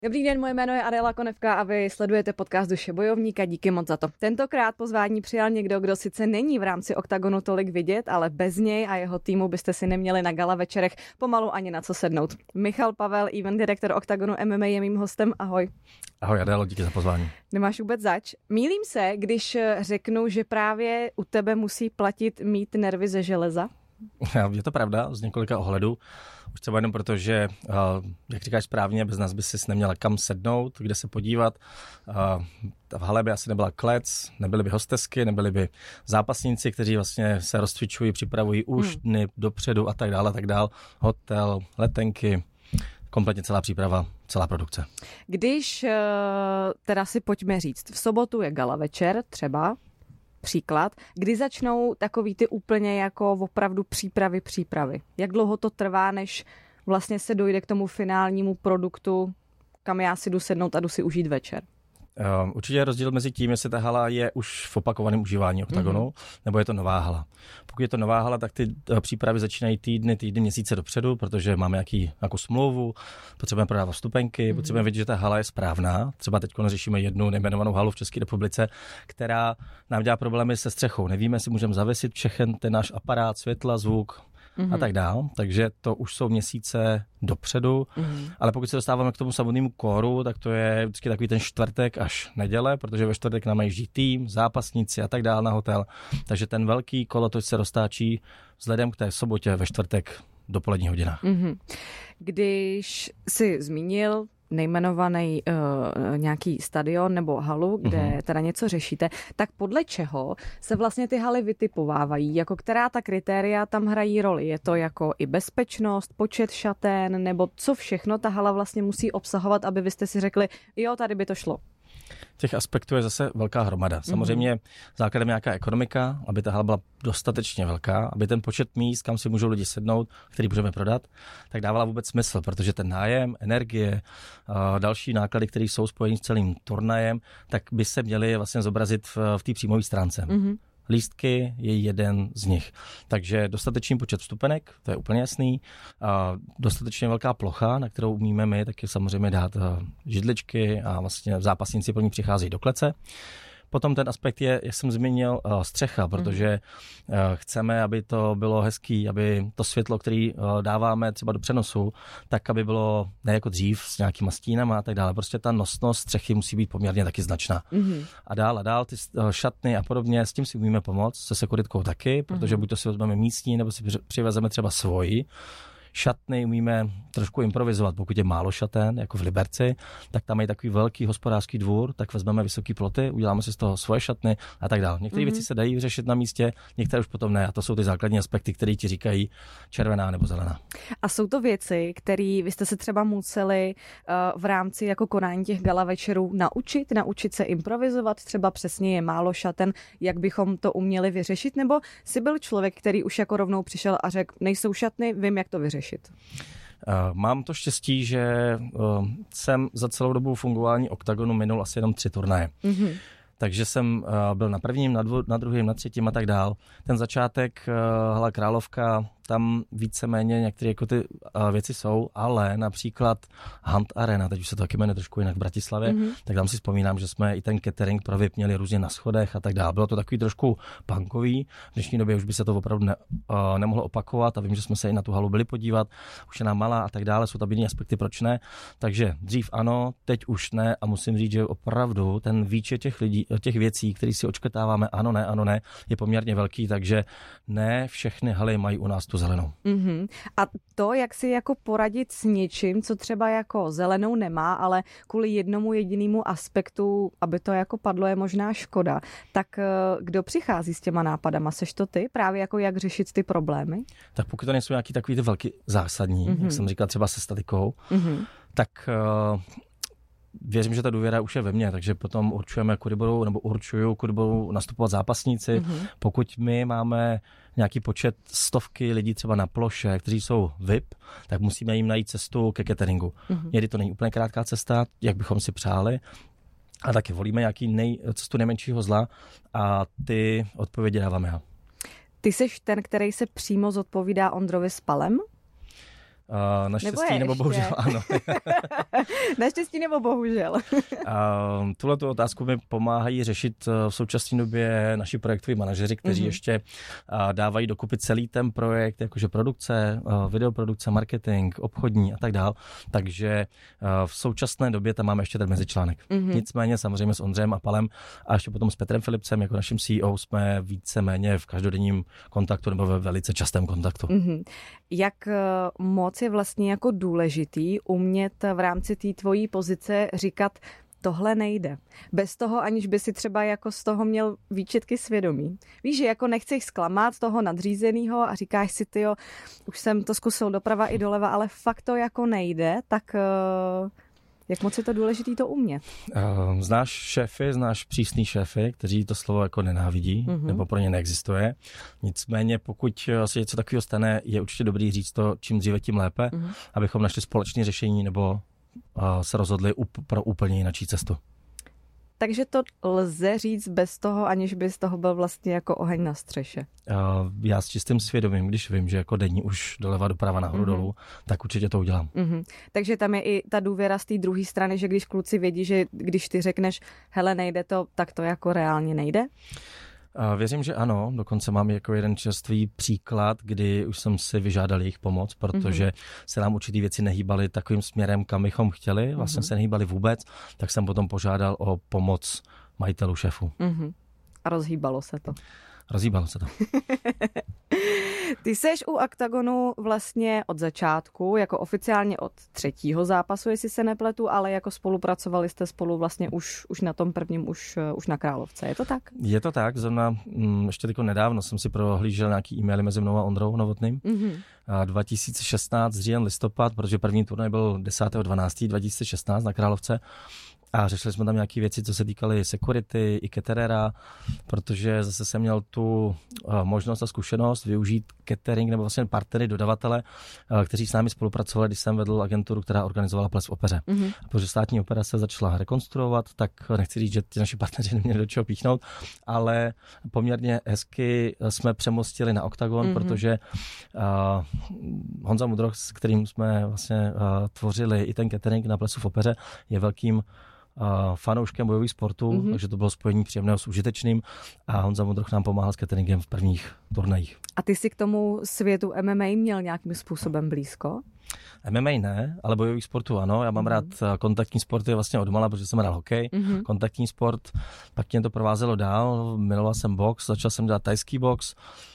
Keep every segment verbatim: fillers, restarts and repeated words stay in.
Dobrý den, moje jméno je Adela Konevka a vy sledujete podcast Duše bojovníka, díky moc za to. Tentokrát pozvání přijal někdo, kdo sice není v rámci Oktagonu tolik vidět, ale bez něj a jeho týmu byste si neměli na gala večerech pomalu ani na co sednout. Michal Pavel, event direktor Oktagonu M M A, je mým hostem. Ahoj. Ahoj Adelo, díky za pozvání. Nemáš vůbec zač. Mýlím se, když řeknu, že právě u tebe musí platit mít nervy ze železa? Je to pravda, z několika ohledů. Už třeba jenom proto, že, jak říkáš správně, bez nás by si neměla kam sednout, kde se podívat. V hale by asi nebyla klec, nebyly by hostesky, nebyly by zápasníci, kteří vlastně se rozcvičují, připravují už hmm. dny dopředu a tak dále, a tak dále. Hotel, letenky, kompletně celá příprava, celá produkce. Když teda si pojďme říct, v sobotu je gala večer třeba, příklad, kdy začnou takový ty úplně jako opravdu přípravy přípravy. Jak dlouho to trvá, než vlastně se dojde k tomu finálnímu produktu, kam já si jdu sednout a jdu si užít večer? Um, určitě je rozdíl mezi tím, jestli ta hala je už v opakovaném užívání Oktagonu, mm-hmm. nebo je to nová hala. Pokud je to nová hala, tak ty přípravy začínají týdny, týdny, měsíce dopředu, protože máme jaký, nějakou smlouvu, potřebujeme prodávat vstupenky, mm-hmm. potřebujeme vědět, že ta hala je správná. Třeba teď řešíme jednu nejmenovanou halu v České republice, která nám dělá problémy se střechou. Nevíme, jestli můžeme zavěsit všechen ten náš aparát, světla, zvuk, mm-hmm. a tak dál. Takže to už jsou měsíce dopředu. Mm-hmm. Ale pokud se dostáváme k tomu samotnému kóru, tak to je vždycky takový ten čtvrtek až neděle, protože ve čtvrtek nám najíždí tým, zápasníci a tak dál na hotel. Takže ten velký kolotoč se roztáčí vzhledem k té sobotě ve čtvrtek dopoledních hodinách. Mm-hmm. Když jsi zmínil nejmenovaný uh, nějaký stadion nebo halu, kde mm-hmm. teda něco řešíte, tak podle čeho se vlastně ty haly vytipovávají? Jako která ta kritéria tam hrají roli? Je to jako i bezpečnost, počet šatén, nebo co všechno ta hala vlastně musí obsahovat, aby vy jste si řekli, jo, tady by to šlo? Těch aspektů je zase velká hromada. Samozřejmě základem nějaká ekonomika, aby ta hala byla dostatečně velká, aby ten počet míst, kam si můžou lidi sednout, který můžeme prodat, tak dávala vůbec smysl, protože ten nájem, energie, další náklady, které jsou spojeny s celým turnajem, tak by se měly vlastně zobrazit v, v té příjmové stránce. Mm-hmm. Lístky je jeden z nich. Takže dostatečný počet vstupenek, to je úplně jasný. A dostatečně velká plocha, na kterou umíme my taky samozřejmě dát židličky a vlastně zápasníci pro ní přicházejí do klece. Potom ten aspekt je, jak jsem zmínil, střecha, protože chceme, aby to bylo hezký, aby to světlo, které dáváme třeba do přenosu, tak aby bylo ne jako dřív s nějakýma stínama a tak dále. Prostě ta nosnost střechy musí být poměrně taky značná. Mm-hmm. A dál a dál ty šatny a podobně, s tím si umíme pomoct, se sekuritkou taky, protože mm-hmm. buď to si vezmeme místní, nebo si přivezeme třeba svoji. Šatny umíme trošku improvizovat, pokud je málo šaten, jako v Liberci, tak tam je takový velký hospodářský dvůr, tak vezmeme vysoký ploty, uděláme si z toho svoje šatny a tak dále. Některé mm-hmm. věci se dají vyřešit na místě, některé už potom ne a to jsou ty základní aspekty, které ti říkají červená nebo zelená. A jsou to věci, které vy jste se třeba museli uh, v rámci jako konání těch gala večerů naučit, naučit se improvizovat, třeba přesně je málo šaten, jak bychom to uměli vyřešit, nebo jsi byl člověk, který už jako rovnou přišel a řekl, nejsou šatny, vím, jak to vyřešit? Mám to štěstí, že jsem za celou dobu fungování Oktagonu minul asi jenom tři turnaje. Mm-hmm. Takže jsem byl na prvním, na, dvo, na druhém, na třetím a tak dál. Ten začátek, hala Královka, tam víceméně některé jako ty věci jsou, ale například Hunt Arena, teď už se to taky jmenuje trošku jinak v Bratislavě, mm-hmm. tak tam si vzpomínám, že jsme i ten catering pro V I P měli různě na schodech a tak dále. Bylo to takový trošku punkový. V dnešní době už by se to opravdu ne, uh, nemohlo opakovat a vím, že jsme se i na tu halu byli podívat. Už je nám malá a tak dále, jsou tam jiné aspekty, proč ne. Takže dřív ano, teď už ne a musím říct, že opravdu ten výčet těch lidí, těch věcí, které si očkrtáváme, ano, ne, ano, ne, je poměrně velký, takže ne všechny haly mají u nás tu zelenou. Mm-hmm. A to, jak si jako poradit s něčím, co třeba jako zelenou nemá, ale kvůli jednomu jedinému aspektu, aby to jako padlo, je možná škoda. Tak kdo přichází s těma nápadama? Seš to ty? Právě jako jak řešit ty problémy? Tak pokud to nejsou nějaký takový ty velký zásadní, mm-hmm. jak jsem říkal třeba se statikou, mm-hmm. tak uh, věřím, že ta důvěra už je ve mně, takže potom určujeme, kudy budou, nebo určuju, kudy budou nastupovat zápasníci. Mm-hmm. Pokud my máme nějaký počet stovky lidí třeba na ploše, kteří jsou V I P, tak musíme jim najít cestu ke cateringu. Mm-hmm. Někdy to není úplně krátká cesta, jak bychom si přáli, a taky volíme nějaký nej, cestu nejmenšího zla a ty odpovědi dáváme. Ty seš ten, který se přímo zodpovídá Ondrovi Spalem? Uh, naštěstí nebo, nebo bohužel, ano. Naštěstí nebo bohužel. uh, Tuhle tu otázku mi pomáhají řešit v současné době naši projektoví manažeři, kteří mm-hmm. ještě uh, dávají dokupy celý ten projekt, jakože produkce, uh, videoprodukce, marketing, obchodní a tak dál. Takže uh, v současné době tam máme ještě ten mezičlánek. Mm-hmm. Nicméně samozřejmě s Ondřejem Apalem a ještě potom s Petrem Filipsem jako naším C E O jsme víceméně v každodenním kontaktu nebo ve velice častém kontaktu. Mm-hmm. Jak moc je vlastně jako důležitý umět v rámci té tvojí pozice říkat, tohle nejde. Bez toho, aniž by si třeba jako z toho měl výčitky svědomí. Víš, že jako nechceš zklamat toho nadřízenýho a říkáš si, tyjo, už jsem to zkusil doprava i doleva, ale fakt to jako nejde, tak jak moc je to důležitý to umět? Znáš šéfy, znáš přísný šéfy, kteří to slovo jako nenávidí, mm-hmm. nebo pro ně neexistuje. Nicméně, pokud se něco takového stane, je určitě dobrý říct to, čím dříve, tím lépe, mm-hmm. abychom našli společné řešení nebo se rozhodli pro úplně jinou cestu. Takže to lze říct bez toho, aniž by z toho byl vlastně jako oheň na střeše. Já s čistým svědomím, když vím, že jako denní už doleva doprava nahoru mm-hmm. dolů, tak určitě to udělám. Mm-hmm. Takže tam je i ta důvěra z té druhé strany, že když kluci vědí, že když ty řekneš, hele, nejde to, tak to jako reálně nejde? Věřím, že ano. Dokonce mám jako jeden čerstvý příklad, kdy už jsem si vyžádal jejich pomoc, protože mm-hmm. se nám určitý věci nehýbaly takovým směrem, kam bychom chtěli. Vlastně mm-hmm. se nehýbaly vůbec, tak jsem potom požádal o pomoc majitelů, šéfů. Mm-hmm. A rozhýbalo se to. Rozhýbalo se to. Ty seš u Octagonu vlastně od začátku, jako oficiálně od třetího zápasu, jestli se nepletu, ale jako spolupracovali jste spolu vlastně už, už na tom prvním, už, už na Královce. Je to tak? Je to tak. Zrovna ještě tyko nedávno jsem si prohlížel nějaký e-maily mezi mnou a Ondrou Novotným. Mm-hmm. dva tisíce šestnáct, říjen, listopad, protože první turnaj byl desátého dvanáctého dva tisíce šestnáct na Královce. A řešili jsme tam nějaké věci, co se týkaly security i caterera, protože zase jsem měl tu uh, možnost a zkušenost využít catering nebo vlastně partnery, dodavatele, uh, kteří s námi spolupracovali, když jsem vedl agenturu, která organizovala ples v opeře. Mm-hmm. A protože státní opera se začala rekonstruovat, tak nechci říct, že ti naši partneři neměli do čeho píchnout, ale poměrně hezky jsme přemostili na Octagon, mm-hmm. protože uh, Honza Mudroch, s kterým jsme vlastně uh, tvořili i ten catering na plesu v opeře, je velkým Uh, fanouškem bojových sportů, mm-hmm. takže to bylo spojení příjemného s užitečným a Honza Mudroch nám pomáhal s cateringem v prvních turnajích. A ty jsi k tomu světu M M A měl nějakým způsobem blízko? M M A ne, ale bojových sportů ano. Já mám mm-hmm. rád kontaktní sporty vlastně odmala, protože jsem hrál hokej, mm-hmm. kontaktní sport, pak mě to provázelo dál, miloval jsem box, začal jsem dělat thajský box.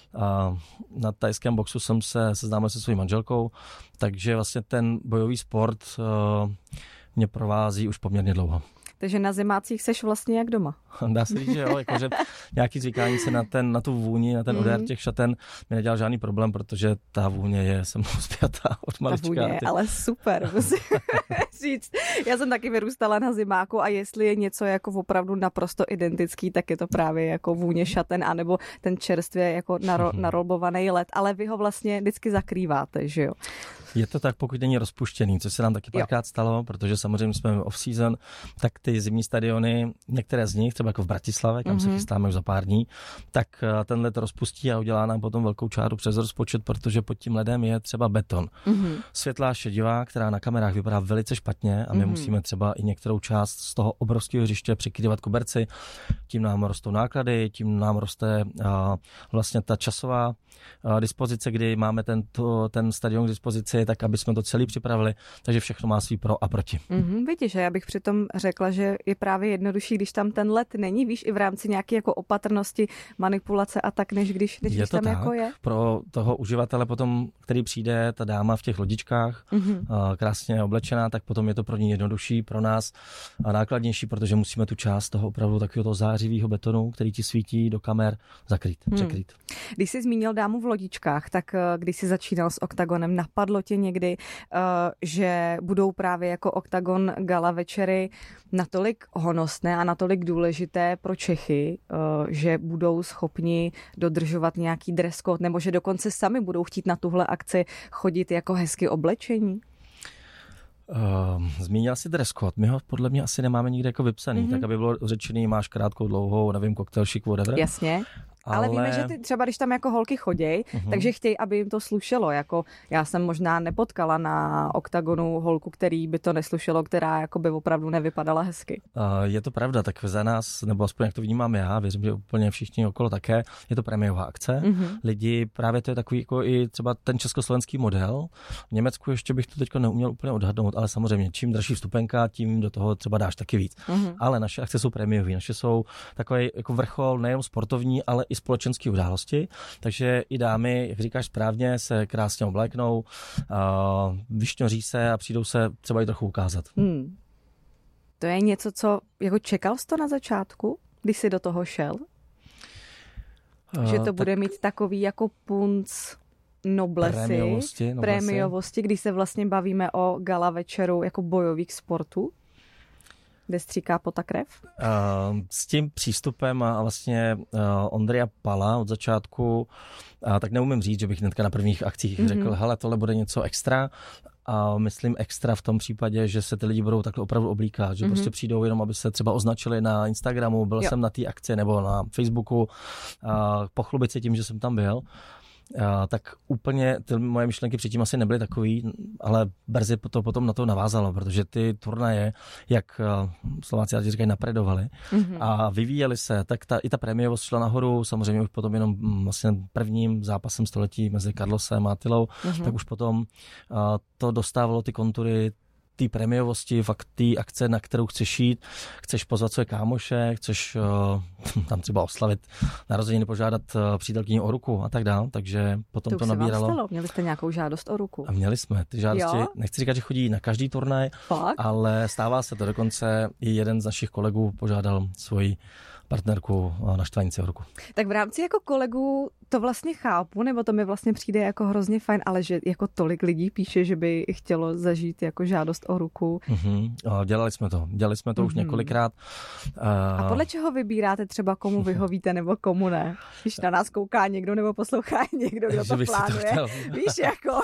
A na thajském boxu jsem se seznámil se svou manželkou, takže vlastně ten bojový sport uh, mě provází už poměrně dlouho. Takže na zimácích seš vlastně jak doma. Dá se říct, že jo, jakože nějaký zvykání se na, ten, na tu vůni, na ten odér těch šaten mi nedělal žádný problém, protože ta vůně je se mnou zpětá od malička. Ta vůně je ale super, musím říct. Já jsem taky vyrůstala na zimáku a jestli je něco jako opravdu naprosto identický, tak je to právě jako vůně šaten, anebo ten čerstvě jako naro, narolbovaný led, ale vy ho vlastně vždycky zakrýváte, že jo? Je to tak, pokud není rozpuštěný, což se nám taky párkrát stalo, protože samozřejmě jsme off-season, tak ty zimní stadiony, některé z nich, třeba jako v Bratislavě, kam mm-hmm. se chystáme už za pár dní, tak ten led rozpustí a udělá nám potom velkou čáru přes rozpočet, protože pod tím ledem je třeba beton. Mm-hmm. Světlá šedivá, která na kamerách vypadá velice špatně a my mm-hmm. musíme třeba i některou část z toho obrovského hřiště přikryvat koberci, tím nám rostou náklady, tím nám roste a, vlastně ta časová a, dispozice, kdy máme tento, ten stadion k dispozici, tak aby jsme to celý připravili, takže všechno má svý pro a proti. Mm-hmm, vidíš, já bych přitom řekla, že je právě jednodušší, když tam ten led není, víš, i v rámci nějaké jako opatrnosti, manipulace a tak, než když, než je když tam tak. jako je. Pro toho uživatele potom, který přijde, ta dáma v těch lodičkách, mm-hmm. krásně oblečená, tak potom je to pro ní jednodušší, pro nás a nákladnější, protože musíme tu část toho opravdu takového toho zářivého betonu, který ti svítí do kamer, zakrýt, hmm. překrýt. Když jsi zmínil dámu v lodičkách, tak když jsi začínal s Octagonem, napadlo tě někdy, že budou právě jako Octagon gala večery natolik honosné a natolik důležité pro Čechy, že budou schopni dodržovat nějaký dress code, nebo že dokonce sami budou chtít na tuhle akci chodit jako hezky oblečení? Uh, zmínil jsi dress code. My ho podle mě asi nemáme nikde jako vypsaný, mm-hmm. tak aby bylo řečený, máš krátkou, dlouhou, nevím, koktejl, šik, whatever. Jasně. Ale, ale víme, že ty třeba, když tam jako holky choděj, uh-huh. takže chtějí, aby jim to slušelo. Jako já jsem možná nepotkala na oktagonu holku, který by to neslušelo, která jako by opravdu nevypadala hezky. Uh, je to pravda, tak za nás, nebo aspoň jak to vnímám já, věřím, že úplně všichni okolo také, je to prémiová akce. Uh-huh. Lidi, právě to je takový jako i třeba ten československý model. V Německu ještě bych to teďko neuměl úplně odhadnout, ale samozřejmě čím dražší vstupenka, tím do toho třeba dáš taky víc. Uh-huh. Ale naše akce jsou prémiové, naše jsou takový jako vrchol nejen sportovní, ale i společenské události. Takže i dámy, jak říkáš správně, se krásně obléknou, uh, vyšňoří se a přijdou se třeba i trochu ukázat. Hmm. To je něco, co jako čekal jsi to na začátku, když jsi do toho šel? Uh, že to tak... bude mít takový jako punc noblesy, prémiovosti, noblesy. prémiovosti, když se vlastně bavíme o gala večeru jako bojových sportů? Kde stříká pota krev? Uh, s tím přístupem a vlastně uh, Ondřeja Pala od začátku, uh, tak neumím říct, že bych hnedka na prvních akcích mm-hmm. řekl, hele, tohle bude něco extra. A myslím extra v tom případě, že se ty lidi budou takhle opravdu oblíkat, že mm-hmm. prostě přijdou jenom, aby se třeba označili na Instagramu, byl jo. jsem na té akci nebo na Facebooku, uh, pochlubit se tím, že jsem tam byl. Uh, tak úplně ty moje myšlenky předtím asi nebyly takový, ale brzy to potom na to navázalo, protože ty turnaje, jak uh, Slováci rádi říkají, napredovali mm-hmm. a vyvíjeli se, tak ta, i ta prémiovost šla nahoru, samozřejmě už potom jenom mm, vlastně prvním zápasem století mezi Carlosem a Attilou, mm-hmm. tak už potom uh, to dostávalo ty kontury té prémiovosti, fakt té akce, na kterou chceš jít, chceš pozvat své kámoše, chceš uh, tam třeba oslavit narozeniny, požádat uh, přítelkyni o ruku a tak dále, takže potom to, to nabíralo. Stalo. Měli jste nějakou žádost o ruku? A měli jsme ty žádosti, jo? Nechci říkat, že chodí na každý turnaj, Fakt? ale stává se to, dokonce i jeden z našich kolegů požádal svoji partnerku na štvanici o ruku. Tak v rámci jako kolegů to vlastně chápu, nebo to mi vlastně přijde jako hrozně fajn, ale že jako tolik lidí píše, že by chtělo zažít jako žádost o ruku. Uh-huh. Dělali jsme to. Dělali jsme to uh-huh. už několikrát. Uh... A podle čeho vybíráte třeba, komu vyhovíte nebo komu ne? Když na nás kouká někdo nebo poslouchá někdo, kdo to plánuje. To Víš, jako...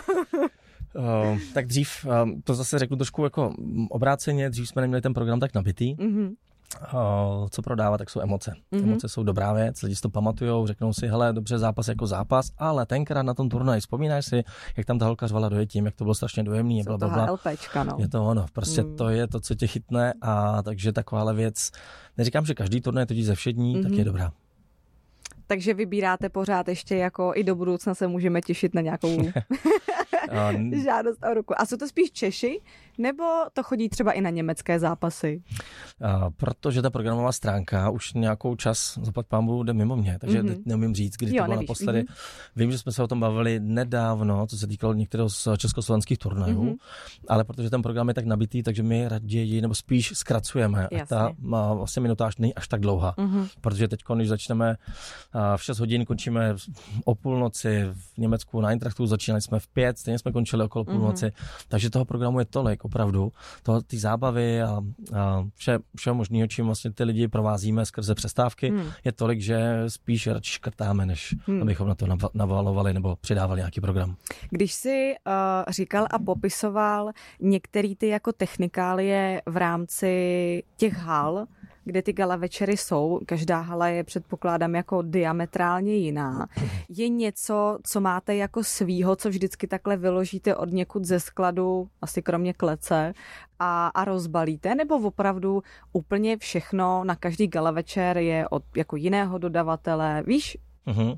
Uh, tak dřív, uh, to zase řeknu trošku jako obráceně, dřív jsme neměli ten program tak nabitý. Uh-huh. Uh, co prodává, tak jsou emoce. Mm-hmm. Emoce jsou dobrá věc, lidi si to pamatujou, řeknou si, hele, dobře, zápas jako zápas, ale tenkrát na tom turnaji, vzpomínáš si, jak tam ta holka řvala dojetím, jak to bylo strašně dojemný, jsou to LPčka, no. Je to ono, prostě mm. to je to, co tě chytne, a takže takováhle věc, neříkám, že každý turnaj totiž ze všední, mm-hmm. tak je dobrá. Takže vybíráte pořád ještě jako i do budoucna se můžeme těšit na nějakou žádost o ruku. A jsou to spíš Češi, nebo to chodí třeba i na německé zápasy? A protože ta programová stránka už nějakou čas, zaplať pánbůh, jde mimo mě, takže mm-hmm. teď neumím říct, kdy jo, to bylo nevíš. naposledy. Mm-hmm. Vím, že jsme se o tom bavili nedávno, co se týkalo některého z československých turnajů, mm-hmm. ale protože ten program je tak nabitý, takže my raději, nebo spíš zkracujeme. A ta má vlastně minutáž není až tak dlouhá, mm-hmm. protože teď, když začneme v šest hodin, končíme o půlnoci v Německu na Eintrachtu, začínali jsme v pět, stejně jsme končili okolo půlnoci, mm-hmm. takže toho programu je tolik, opravdu, toho, ty zábavy a, a vše, vše možného, čím vlastně ty lidi provázíme skrze přestávky, mm. je tolik, že spíš radši škrtáme, než mm. abychom na to navalovali nebo přidávali nějaký program. Když jsi uh, říkal a popisoval některé ty jako technikálie v rámci těch hal, kde ty gala večery jsou, každá hala je, předpokládám, jako diametrálně jiná. Je něco, co máte jako svýho, co vždycky takhle vyložíte od někud ze skladu, asi kromě klece, a, a rozbalíte, nebo opravdu úplně všechno na každý gala večer je od jako jiného dodavatele, víš? Uh-huh.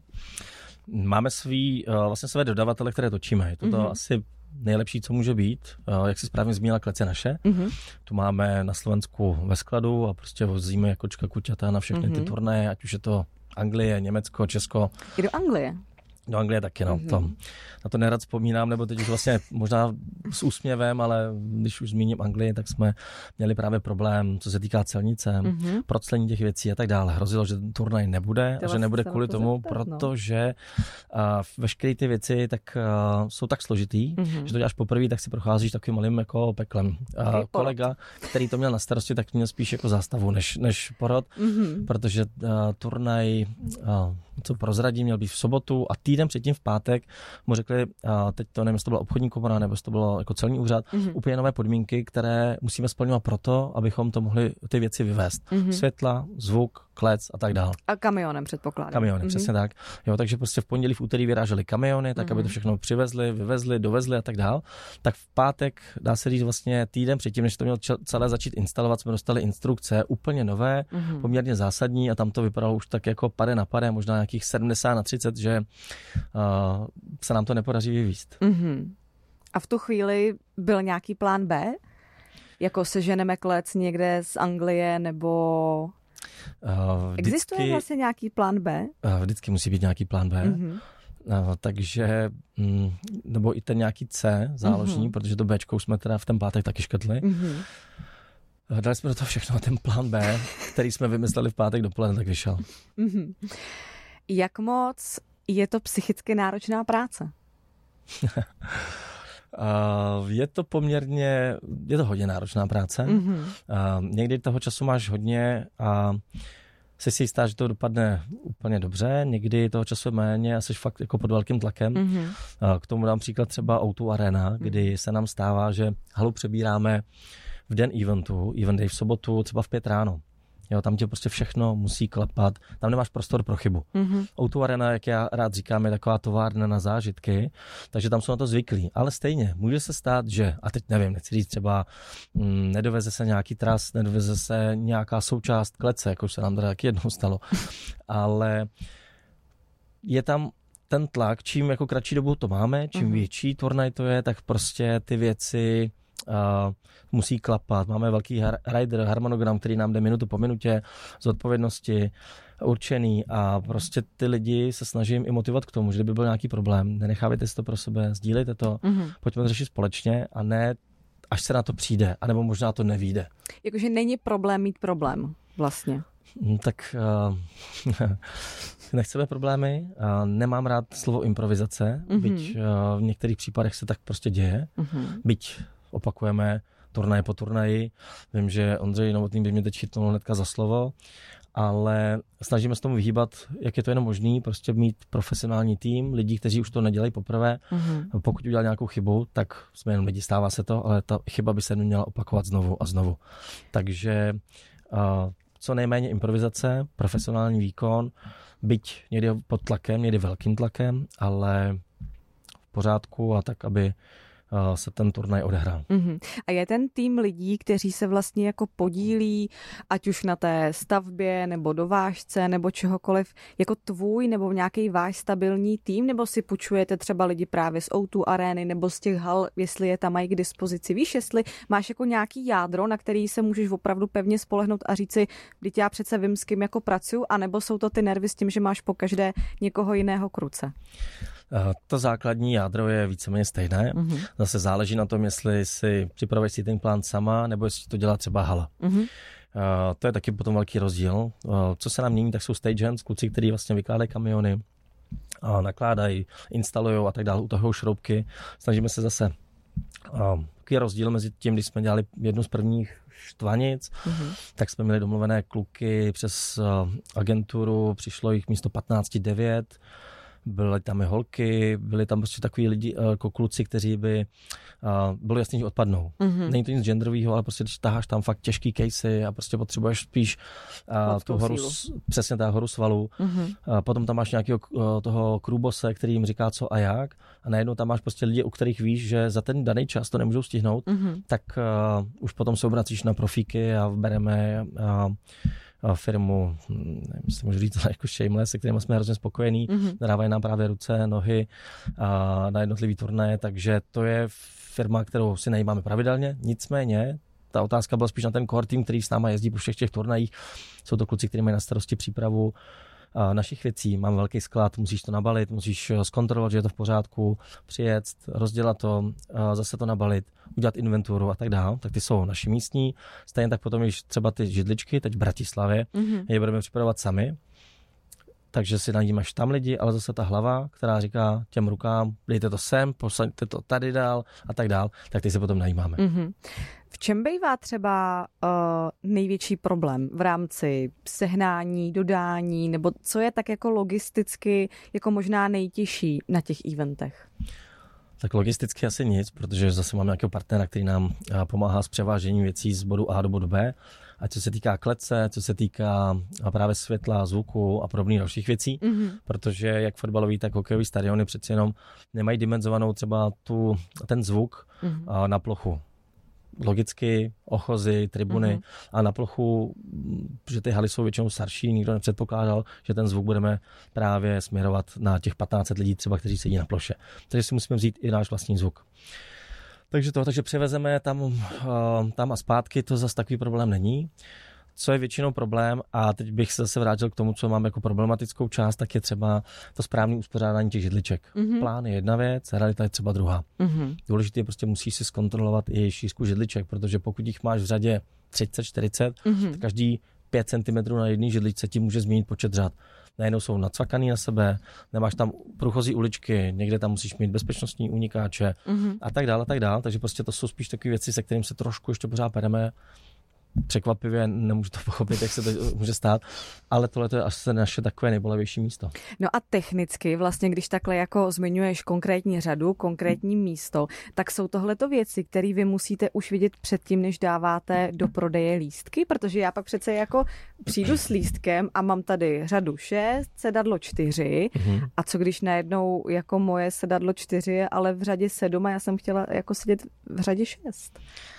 Máme svý, vlastně své dodavatele, které točíme. Je to uh-huh. asi nejlepší, co může být. Jak si správně zmínila, klece naše. Mm-hmm. Tu máme na Slovensku ve skladu a prostě vozíme jako kočka kuťata na všechny mm-hmm. ty turnaje, ať už je to Anglie, Německo, Česko. I do Anglie. Do Anglie taky, no. Mm-hmm. To, na to nerad vzpomínám, nebo teď už vlastně možná s úsměvem, ale když už zmíním Anglii, tak jsme měli právě problém, co se týká celnice, mm-hmm. proclení těch věcí a tak dále. Hrozilo, že turnaj nebude to a že nebude kvůli tomu, zeptat, protože no. uh, veškeré ty věci tak uh, jsou tak složitý, mm-hmm. že to děláš poprvé, tak si procházíš takovým malým jako peklem. Uh, kolega, který to měl na starosti, tak měl spíš jako zástavu než, než porod, mm-hmm. protože uh, turnaj, uh, co prozradí, měl být v sobotu a týden předtím v pátek mu řekli, a teď to nevím, jestli to byla obchodní komora, nebo jestli to bylo jako celní úřad, mm-hmm. úplně nové podmínky, které musíme splňovat proto, abychom to mohli ty věci vyvést. Mm-hmm. Světla, zvuk, klec a tak dál. A kamionem předpokládám. Kamionem, mm-hmm. přesně tak. Jo, takže prostě v pondělí, v úterý vyrážely kamiony, tak mm-hmm. aby to všechno přivezli, vyvezli, dovezli a tak dál. Tak v pátek, dá se říct vlastně týden předtím, než to mělo celé začít instalovat, jsme dostali instrukce úplně nové, mm-hmm. poměrně zásadní a tam to vypadalo už tak jako pade na pade, možná nějakých sedmdesát na třicet, že uh, se nám to nepodaří vyvízt. Mm-hmm. A v tu chvíli byl nějaký plán B? Jako seženeme klec někde z Anglie nebo... Uh, vždycky, existuje vlastně nějaký plán B? Uh, vždycky musí být nějaký plán B. Mm-hmm. Uh, takže, mm, nebo i ten nějaký C záložní, mm-hmm. protože to Bčko jsme teda v ten pátek taky škrtli. Mm-hmm. Uh, dali jsme do toho všechno, ten plán B, který jsme vymysleli v pátek dopoledne, tak vyšel. Mm-hmm. Jak moc je to psychicky náročná práce? Uh, je to poměrně, je to hodně náročná práce. Mm-hmm. Uh, někdy toho času máš hodně a jsi si jistá, že to dopadne úplně dobře, někdy toho času je méně a jsi fakt jako pod velkým tlakem. Mm-hmm. Uh, k tomu dám příklad třeba ó dva Arena, kdy se nám stává, že halu přebíráme v den eventu, event day v sobotu, třeba v pět ráno. Jo, tam tě prostě všechno musí klapat, tam nemáš prostor pro chybu. Mm-hmm. ó dva Arena, jak já rád říkám, je taková továrna na zážitky, takže tam jsou na to zvyklí. Ale stejně, může se stát, že, a teď nevím, nechci říct třeba, mm, nedoveze se nějaký tras, nedoveze se nějaká součást klece, jako se nám teda taky jednou stalo, ale je tam ten tlak, čím jako kratší dobu to máme, čím mm-hmm. větší turnaj to je, tak prostě ty věci Uh, musí klapat. Máme velký har- rider, harmonogram, který nám jde minutu po minutě z odpovědnosti určený a prostě ty lidi se snažím i motivovat k tomu, že kdyby byl nějaký problém, nenechávejte si to pro sebe, sdílejte to, mm-hmm. pojďme to řešit společně a ne až se na to přijde, anebo možná to nevyjde. Jakože není problém mít problém vlastně. Tak uh, nechceme problémy, uh, nemám rád slovo improvizace, mm-hmm. byť uh, v některých případech se tak prostě děje, mm-hmm. byť opakujeme turnaje po turnaji. Vím, že Ondřej Novotný by mě teď chytnul hnedka za slovo, ale snažíme se tomu vyhýbat, jak je to jenom možný, prostě mít profesionální tým, lidí, kteří už to nedělají poprvé. Mm-hmm. Pokud udělali nějakou chybu, tak jsme jenom lidi, stává se to, ale ta chyba by se neměla opakovat znovu a znovu. Takže uh, co nejméně improvizace, profesionální výkon, byť někdy pod tlakem, někdy velkým tlakem, ale v pořádku a tak, aby se ten turnaj odehrál. Mm-hmm. A je ten tým lidí, kteří se vlastně jako podílí, ať už na té stavbě, nebo dovážce, nebo čehokoliv, jako tvůj, nebo nějaký váš stabilní tým, nebo si půjčujete třeba lidi právě z ó dva Arény, nebo z těch hal, jestli je tam mají k dispozici. Víš, jestli máš jako nějaký jádro, na který se můžeš opravdu pevně spolehnout a říci, vždyť já přece vím, s kým jako pracuju, anebo jsou to ty nervy s tím, že máš pokaždé někoho jiného k ruce? To základní jádro je víceméně stejné. Mm-hmm. Zase záleží na tom, jestli si připravuješ si ten plán sama, nebo jestli to dělá třeba hala. Mm-hmm. Uh, to je taky potom velký rozdíl. Uh, co se nám mění, tak jsou stage hands, kluci, kteří vlastně vykládají kamiony, uh, nakládají, instalujou a tak dále, utahují šroubky. Snažíme se zase uh, jaký je rozdíl mezi tím, když jsme dělali jednu z prvních štvanic, mm-hmm. tak jsme měli domluvené kluky přes uh, agenturu, přišlo jich místo patnáct devět. Byly tam i holky, byli tam prostě takový lidi, jako kluci, kteří by, uh, bylo jasný, že odpadnou. Mm-hmm. Není to nic genderového, ale prostě když taháš tam fakt těžký casey a prostě potřebuješ spíš uh, tu horu, přesně ta horu svalů. Mm-hmm. Uh, potom tam máš nějakého uh, toho krůbose, který jim říká co a jak a najednou tam máš prostě lidi, u kterých víš, že za ten daný čas to nemůžou stihnout, mm-hmm. tak uh, už potom se obracíš na profíky a bereme uh, firmu, nevím, si můžu říct, jako Shameless, se kterými jsme hrozně spokojení, mm-hmm. dávají nám právě ruce, nohy a na jednotlivý turné, takže to je firma, kterou si najímáme pravidelně, nicméně ta otázka byla spíš na ten core tým, který s náma jezdí po všech těch turnajích, jsou to kluci, kteří mají na starosti přípravu našich věcí, mám velký sklad, musíš to nabalit, musíš zkontrolovat, že je to v pořádku, přijet, rozdělat to, zase to nabalit, udělat inventuru a tak dále, tak ty jsou naši místní, stejně tak potom, když třeba ty židličky, teď v Bratislavě, mm-hmm. je budeme připravovat sami, takže si najímáš tam lidi, ale zase ta hlava, která říká těm rukám, dejte to sem, posaďte to tady dál a tak dál, tak ty se potom najímáme. Mm-hmm. V čem bývá třeba uh, největší problém v rámci sehnání, dodání, nebo co je tak jako logisticky jako možná nejtěžší na těch eventech? Tak logisticky asi nic, protože zase máme nějakého partnera, který nám pomáhá s převážením věcí z bodu A do bodu B. A co se týká klece, co se týká právě světla, zvuku a podobných dalších věcí, mm-hmm. protože jak fotbalový, tak hokejový stadiony přeci jenom nemají dimenzovanou třeba tu, ten zvuk mm-hmm. na plochu. Logicky ochozy, tribuny mm-hmm. a na plochu, že ty haly jsou většinou starší, nikdo nepředpokládal, že ten zvuk budeme právě směrovat na těch patnáct set lidí třeba, kteří sedí na ploše. Takže si musíme vzít i náš vlastní zvuk. Takže to, takže přivezeme tam, tam a zpátky, to zase takový problém není. Co je většinou problém, a teď bych se zase vrátil k tomu, co mám jako problematickou část, tak je třeba to správné uspořádání těch židliček. Mm-hmm. Plán je jedna věc, realita je třeba druhá. Mm-hmm. Důležité je prostě musíš si zkontrolovat i šířku židliček, protože pokud jich máš v řadě třicet čtyřicet, mm-hmm. tak každý pět centimetrů na jedné židličce ti může změnit počet řad. Najednou jsou nacvakaný na sebe, nemáš tam průchozí uličky, někde tam musíš mít bezpečnostní unikáče mm-hmm. a tak dále, a tak dále. Takže prostě to jsou spíš takové věci, se kterým se trošku ještě pořád pereme. Překvapivě, nemůžu to pochopit, jak se to může stát, ale tohle je asi naše takové nejbolavější místo. No a technicky vlastně, když takhle jako zmiňuješ konkrétní řadu, konkrétní místo, tak jsou tohleto věci, které vy musíte už vidět předtím, než dáváte do prodeje lístky, protože já pak přece jako přijdu s lístkem a mám tady řadu šest, sedadlo čtyři mm-hmm. a co když najednou jako moje sedadlo čtyři, ale v řadě sedm a já jsem chtěla jako sedět v řadě šest.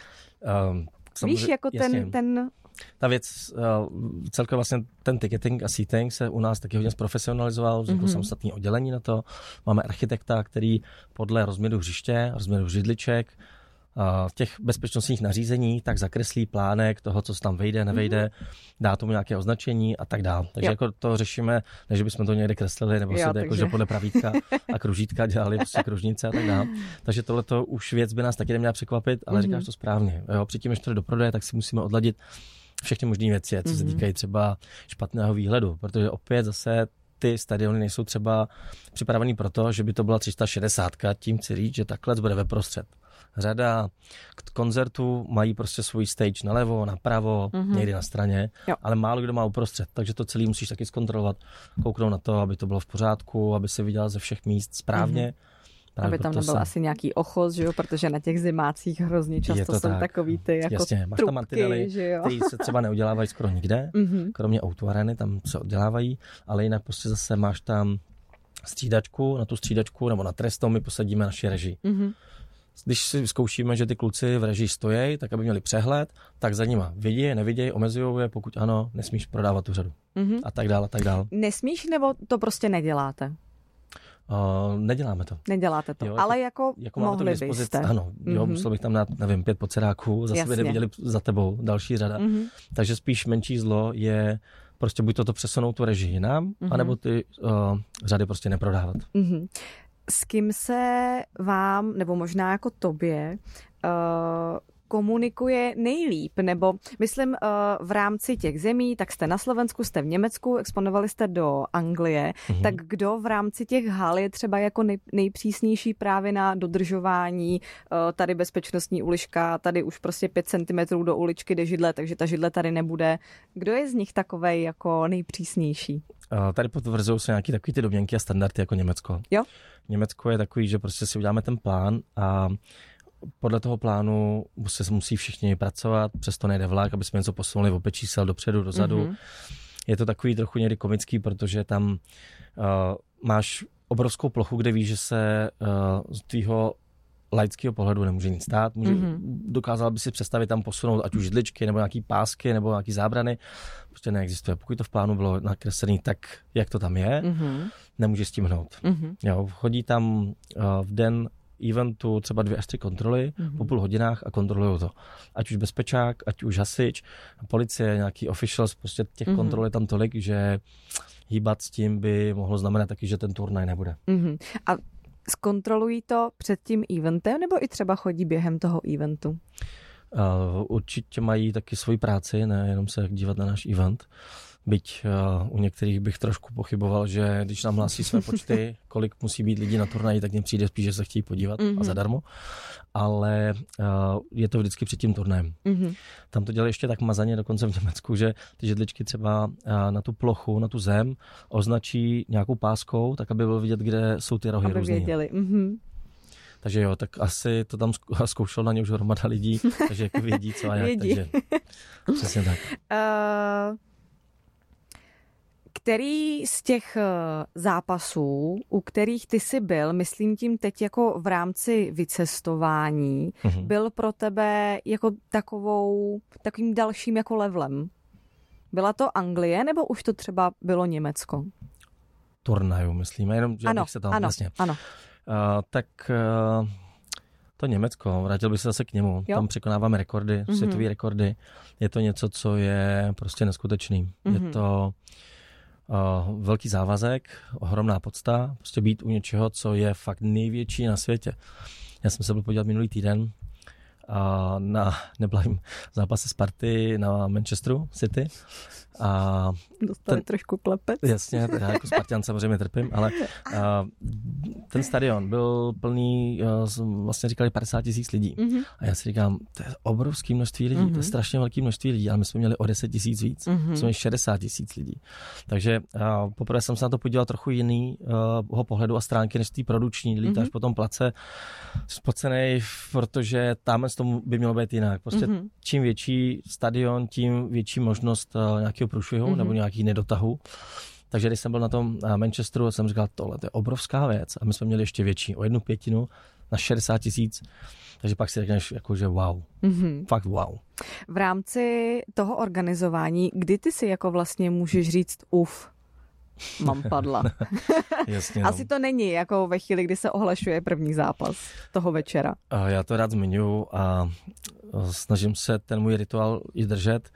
Um. Samozřejmě, víš, jako ten, ten... Ta věc, celkově vlastně ten ticketing a seating se u nás taky hodně zprofesionalizoval, vzniklo mm-hmm. samostatné oddělení na to. Máme architekta, který podle rozměru hřiště, rozměru židliček, těch bezpečnostních nařízení, tak zakreslí plánek toho, co se tam vejde, nevejde, mm-hmm. dá tomu nějaké označení a tak dále. Takže jo. jako to řešíme, než bychom to někde kreslili, nebo jo, se to takže... jako, podle pravítka a kružítka dělali prostě kružnice a tak dále. Takže tohleto už věc by nás taky neměla překvapit, ale mm-hmm. říkáš to správně. Jo, předtím, než to jde do prodeje, tak si musíme odladit všechny možné věci, co mm-hmm. se týkají třeba špatného výhledu, protože opět zase ty stadiony nejsou třeba připravený pro to, že by to byla tři sta šedesát. Tím chci říct, že takhle bude ve prostřed. Řada koncertů mají prostě svůj stage nalevo, napravo, mm-hmm. někdy na straně, jo. ale málo kdo má uprostřed, takže to celé musíš taky zkontrolovat, kouknout na to, aby to bylo v pořádku, aby se viděla ze všech míst správně. Mm-hmm. Aby tam nebyl se... asi nějaký ochos, že jo, protože na těch zimácích hrozně často jsou tak. takový ty jako Jasně, máš trubky, tam mantinely, které se třeba neudělávají skoro nikde, mm-hmm. kromě Outu Areny, tam se oddělávají, ale jinak prostě zase máš tam střídačku, na tu střídačku nebo na tresto my posadíme naši režii. Mm-hmm. Když si zkoušíme, že ty kluci v režii stojí, tak aby měli přehled, tak za nima vidí, nevidějí, omezují je, pokud ano, nesmíš prodávat tu řadu. Mm-hmm. A tak dále, a tak dále. Nesmíš, nebo to prostě neděláte? Uh, neděláme to. Neděláte to, jo, ale jako, jako mohli byste. Ano, jo, mm-hmm. musel bych tam dát, nevím, pět podsedáků, zase by neviděli za tebou další řada. Mm-hmm. Takže spíš menší zlo je prostě buď toto přesunout tu režii jinam, mm-hmm. anebo ty uh, řady prostě neprodávat. Mm-hmm. S kým se vám, nebo možná jako tobě, uh, komunikuje nejlíp, nebo myslím uh, v rámci těch zemí, tak jste na Slovensku, jste v Německu, exponovali jste do Anglie, mm-hmm. tak kdo v rámci těch hal je třeba jako nej, nejpřísnější právě na dodržování, uh, tady bezpečnostní ulička, tady už prostě pět centimetrů do uličky jde židle, takže ta židle tady nebude. Kdo je z nich takovej jako nejpřísnější? Uh, tady potvrzují se nějaký takový ty domněnky a standardy jako Německo. Jo? Německo je takový, že prostě si uděláme ten plán a podle toho plánu se musí všichni pracovat, přesto nejde vlak, aby jsme něco posunuli o pět čísel dopředu, dozadu. Mm-hmm. Je to takový trochu někdy komický, protože tam uh, máš obrovskou plochu, kde víš, že se uh, z tvýho laického pohledu nemůže nic stát. Může, mm-hmm. Dokázal by si představit tam posunout ať už židličky, nebo nějaký pásky, nebo nějaký zábrany. Prostě neexistuje. Pokud to v plánu bylo nakreslené tak, jak to tam je, mm-hmm. nemůže s tím hnout. Mm-hmm. Jo, chodí tam uh, v den eventu třeba dvě až tři kontroly mm-hmm. po půl hodinách a kontrolují to. Ať už bezpečák, ať už hasič, policie, nějaký officials, prostě těch mm-hmm. kontrol je tam tolik, že hýbat s tím by mohlo znamenat taky, že ten turnaj nebude. Mm-hmm. A zkontrolují to před tím eventem, nebo i třeba chodí během toho eventu? Uh, určitě mají taky svoji práci, ne jenom se dívat na náš event. Byť uh, u některých bych trošku pochyboval, že když nám hlásí své počty, kolik musí být lidí na turnaji, tak jim přijde spíš, že se chtějí podívat mm-hmm. a zadarmo. Ale uh, je to vždycky před tím turnajem. Mm-hmm. Tam to dělají ještě tak mazaně dokonce v Německu, že ty židličky třeba uh, na tu plochu, na tu zem označí nějakou páskou, tak aby bylo vidět, kde jsou ty rohy aby různý. Věděli. Mm-hmm. Takže jo, tak asi to tam zkoušel na ně už hromada lidí, takže jako vědí, co a jak. Vědí. Takže přesně tak. Uh... Který z těch zápasů, u kterých ty jsi byl, myslím tím teď jako v rámci vycestování, mm-hmm. byl pro tebe jako takovou, takovým dalším jako levelem? Byla to Anglie, nebo už to třeba bylo Německo? Turnaju, myslím, jenom, že ano, bych se tam ano, vlastně. Ano, uh, tak uh, to Německo, vrátil bych se zase k němu. Jo? Tam překonáváme rekordy, mm-hmm. světové rekordy. Je to něco, co je prostě neskutečný. Mm-hmm. Je to Uh, velký závazek, ohromná podsta, prostě být u něčeho, co je fakt největší na světě. Já jsem se byl podívat minulý týden uh, na neblahým zápase Sparty na Manchesteru City. A dostali ten, trošku klepec. Jasně, já jako Spartan samozřejmě trpím, ale uh, ten stadion byl plný, uh, vlastně říkali padesát tisíc lidí. Mm-hmm. A já si říkám, to je obrovské množství lidí, mm-hmm. to je strašně velké množství lidí, ale my jsme měli o deset tisíc víc, mm-hmm. jsme měli šedesát tisíc lidí. Takže uh, poprvé jsem se na to podíval trochu jiný uh, pohledu a stránky než tý produční, lítáš mm-hmm. po tom place spocenej, protože tam z tomu by mělo být jinak. Prostě mm-hmm. čím větší stadion, tím větší možnost uh, nějakého průšvihu mm-hmm. nebo nějakých nedotahů. Takže když jsem byl na tom Manchesteru, jsem říkal, tohle to je obrovská věc. A my jsme měli ještě větší, o jednu pětinu na šedesát tisíc. Takže pak si řekneš, jako, že wow. Mm-hmm. Fakt wow. V rámci toho organizování, kdy ty si jako vlastně můžeš říct uf, mám padla. Jasně, no. Asi to není jako ve chvíli, kdy se ohlašuje první zápas toho večera. Já to rád zmiňuji a snažím se ten můj rituál i držet.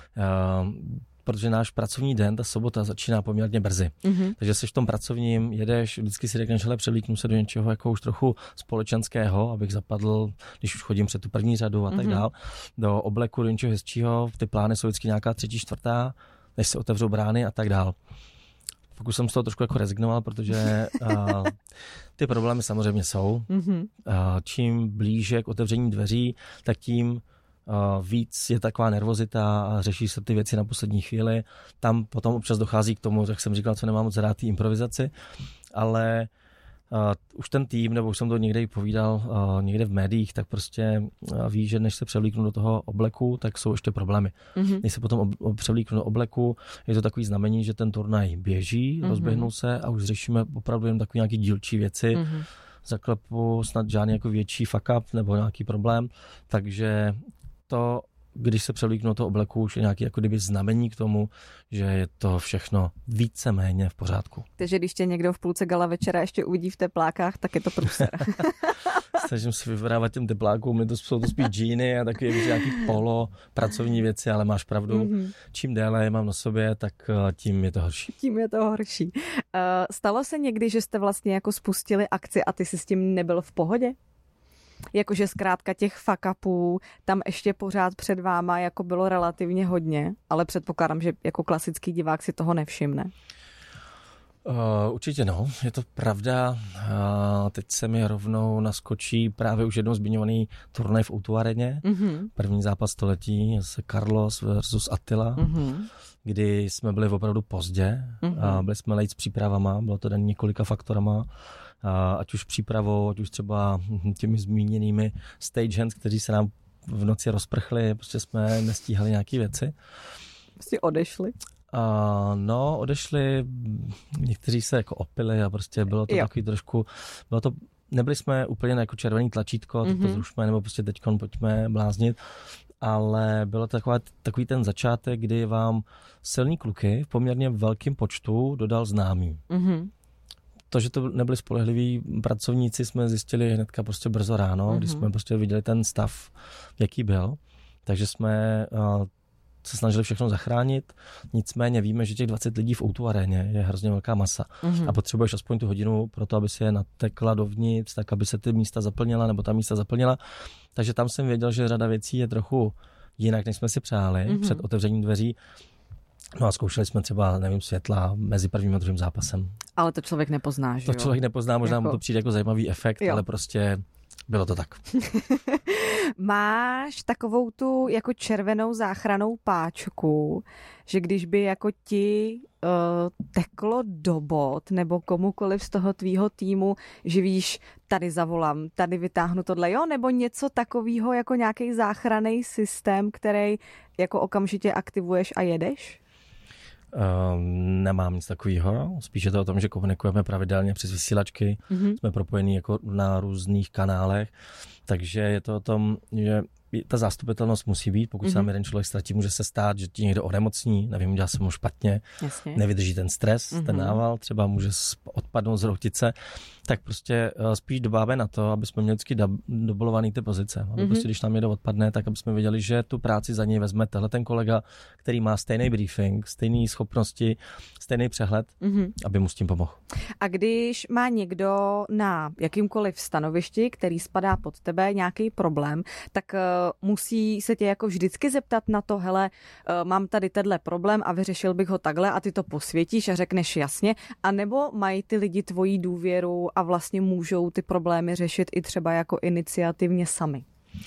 Protože náš pracovní den, ta sobota, začíná poměrně brzy. Mm-hmm. Takže jsi v tom pracovním, jedeš, vždycky si řekneš, hele, převlíknu se do něčeho jako už trochu společenského, abych zapadl, když už chodím před tu první řadu a tak mm-hmm. dál, do obleku, do něčeho hezčího, ty plány jsou vždycky nějaká třetí, čtvrtá, než se otevřou brány a tak dál. Pokud jsem z toho trošku jako rezignoval, protože uh, ty problémy samozřejmě jsou. Mm-hmm. Uh, čím blíže k otevření dveří, tak tím Uh, víc je taková nervozita a řeší se ty věci na poslední chvíli. Tam potom občas dochází k tomu, jak jsem říkal, co nemám moc rád, té improvizaci, ale uh, už ten tým, nebo už jsem to někde i povídal, uh, někde v médiích, tak prostě uh, ví, že než se převlíknu do toho obleku, tak jsou ještě problémy. Mm-hmm. Než se potom ob- ob- převlíknu do obleku, je to takový znamení, že ten turnaj běží, mm-hmm. rozběhnul se a už řešíme opravdu jen takové nějaké dílčí věci, mm-hmm. zaklepu snad žádný jako větší fuck up nebo nějaký problém, takže to, když se převlíknu do toho obleku, už je nějaký jako kdyby znamení k tomu, že je to všechno víceméně v pořádku. Takže když tě někdo v půlce gala večera ještě uvidí v teplákách, tak je to průser. Snažím se vyvrávat těm teplákům, my to jsou to spíš džíny a taky nějaký polo, pracovní věci, ale máš pravdu. Mm-hmm. Čím déle je mám na sobě, tak tím je to horší. Tím je to horší. Uh, stalo se někdy, že jste vlastně jako spustili akci a ty jsi s tím nebyl v pohodě? Jakože zkrátka těch fuck upů tam ještě pořád před váma jako bylo relativně hodně, ale předpokládám, že jako klasický divák si toho nevšimne. Uh, určitě no, je to pravda. Uh, teď se mi rovnou naskočí právě už jednou zmiňovaný turnaj v O dva areně. Mm-hmm. První zápas století se Carlos versus Attila, mm-hmm. kdy jsme byli opravdu pozdě. Mm-hmm. Uh, byli jsme late s přípravama, bylo to den několika faktorama. Uh, ať už přípravou, ať už třeba těmi zmíněnými stage hands, kteří se nám v noci rozprchli, prostě jsme nestíhali nějaké věci. Prostě odešli? Uh, no, odešli, někteří se jako opili a prostě bylo to jo. takový trošku, bylo to, nebyli jsme úplně jako červený tlačítko, mm-hmm. to zrušme, nebo prostě teďkon pojďme bláznit, ale bylo to taková, takový ten začátek, kdy vám silný kluky v poměrně velkém počtu dodal známý. Mm-hmm. To, že to nebyli spolehliví pracovníci, jsme zjistili hnedka prostě brzo ráno, mm-hmm. když jsme prostě viděli ten stav, jaký byl. Takže jsme uh, se snažili všechno zachránit, nicméně víme, že těch dvacet lidí v O dva aréně je hrozně velká masa. Mm-hmm. A potřebuješ aspoň tu hodinu pro to, aby si je natekla dovnitř, tak aby se ty místa zaplnila, nebo ta místa zaplnila. Takže tam jsem věděl, že řada věcí je trochu jinak, než jsme si přáli mm-hmm. před otevřením dveří. No a zkoušeli jsme třeba, nevím, světla mezi prvním a druhým zápasem. Ale to člověk nepozná, že To jo? člověk nepozná, možná jako... mu to přijde jako zajímavý efekt, jo. ale prostě bylo to tak. Máš takovou tu jako červenou záchrannou páčku, že když by jako ti uh, teklo do bod nebo komukoliv z toho tvýho týmu, že víš, tady zavolám, tady vytáhnu tohle, jo? Nebo něco takového jako nějaký záchranný systém, který jako okamžitě aktivuješ a jedeš? Uh, nemám nic takového. Spíš je to o tom, že komunikujeme pravidelně přes vysílačky. Mm-hmm. Jsme propojení jako na různých kanálech. Takže je to o tom, že ta zastupitelnost musí být. Pokud mm-hmm. se nám jeden člověk ztratí, může se stát, že ti někdo onemocní, nevím, udělá se mu špatně, Jasně. nevydrží ten stres, mm-hmm. ten nával, třeba může odpadnout z routice. Tak prostě spíš dobáme na to, aby jsme měli vždycky dobolovaný ty pozice. Aby mm-hmm. prostě, když nám někdo odpadne, tak aby jsme věděli, že tu práci za něj vezme tenhle ten kolega, který má stejný briefing, stejné schopnosti, stejný přehled, mm-hmm. aby mu s tím pomohl. A když má někdo na jakýmkoliv stanovišti, který spadá pod tebe, nějaký problém, tak uh, musí se tě jako vždycky zeptat na to, hele, uh, mám tady tenhle problém a vyřešil bych ho takhle a ty to posvětíš a řekneš jasně, anebo mají ty lidi tvoji důvěru a vlastně můžou ty problémy řešit i třeba jako iniciativně sami?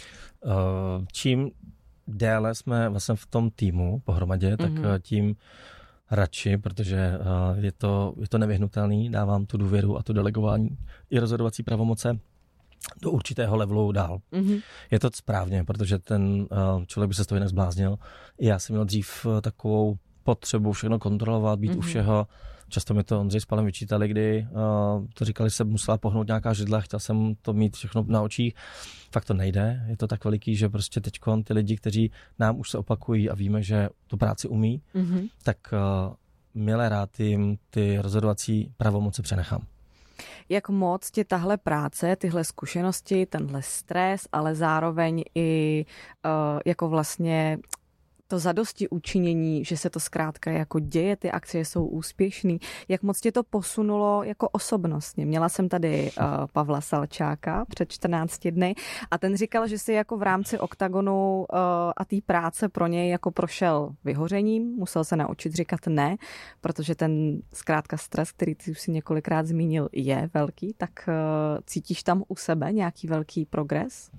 Čím déle jsme vlastně v tom týmu pohromadě, tak mm-hmm. tím radši, protože je to, je to nevyhnutelný, dávám tu důvěru a tu delegování i rozhodovací pravomoce do určitého levelu dál. Mm-hmm. Je to správně, protože ten člověk by se z toho jinak zbláznil. Já jsem měl dřív takovou potřebu všechno kontrolovat, být mm-hmm. u všeho. Často mi to Ondřej s Palem vyčítali, kdy uh, to říkali, že se musela pohnout nějaká židla, chtěl jsem to mít všechno na očích. Fakt to nejde, je to tak veliký, že prostě teďkon ty lidi, kteří nám už se opakují a víme, že tu práci umí, mm-hmm. tak uh, milé rád jim ty rozhodovací pravomoci přenechám. Jak moc tě tahle práce, tyhle zkušenosti, tenhle stres, ale zároveň i uh, jako vlastně to zadosti učinění, že se to zkrátka jako děje, ty akcie jsou úspěšný. Jak moc tě to posunulo jako osobnostně? Měla jsem tady uh, Pavla Salčáka před čtrnácti dny a ten říkal, že si jako v rámci oktagonu uh, a té práce pro něj jako prošel vyhořením, musel se naučit říkat ne, protože ten zkrátka stres, který ty už si několikrát zmínil, je velký, tak uh, cítíš tam u sebe nějaký velký progres?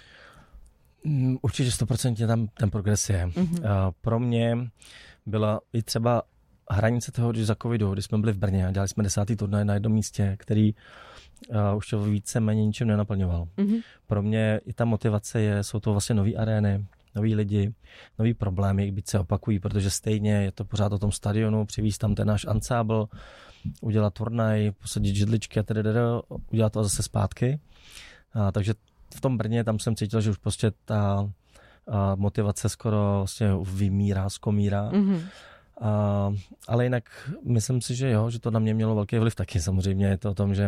Určitě sto procent tam ten progres je. Mm-hmm. Pro mě byla i třeba hranice toho, když za covidu, když jsme byli v Brně a dělali jsme desátý turnaj na jednom místě, který uh, už to více méně ničem nenaplňoval. Mm-hmm. Pro mě i ta motivace je, jsou to vlastně nový arény, noví lidi, nový problémy, byť se opakují, protože stejně je to pořád o tom stadionu, přivízt tam ten náš ansábl, udělat turnaj, posadit židličky a tedy udělat to zase zpátky. A, takže v tom Brně tam jsem cítil, že už prostě ta a, motivace skoro vlastně vymírá, skomírá. Mm-hmm. A, ale jinak myslím si, že jo, že to na mě mělo velký vliv taky. Samozřejmě je to o tom, že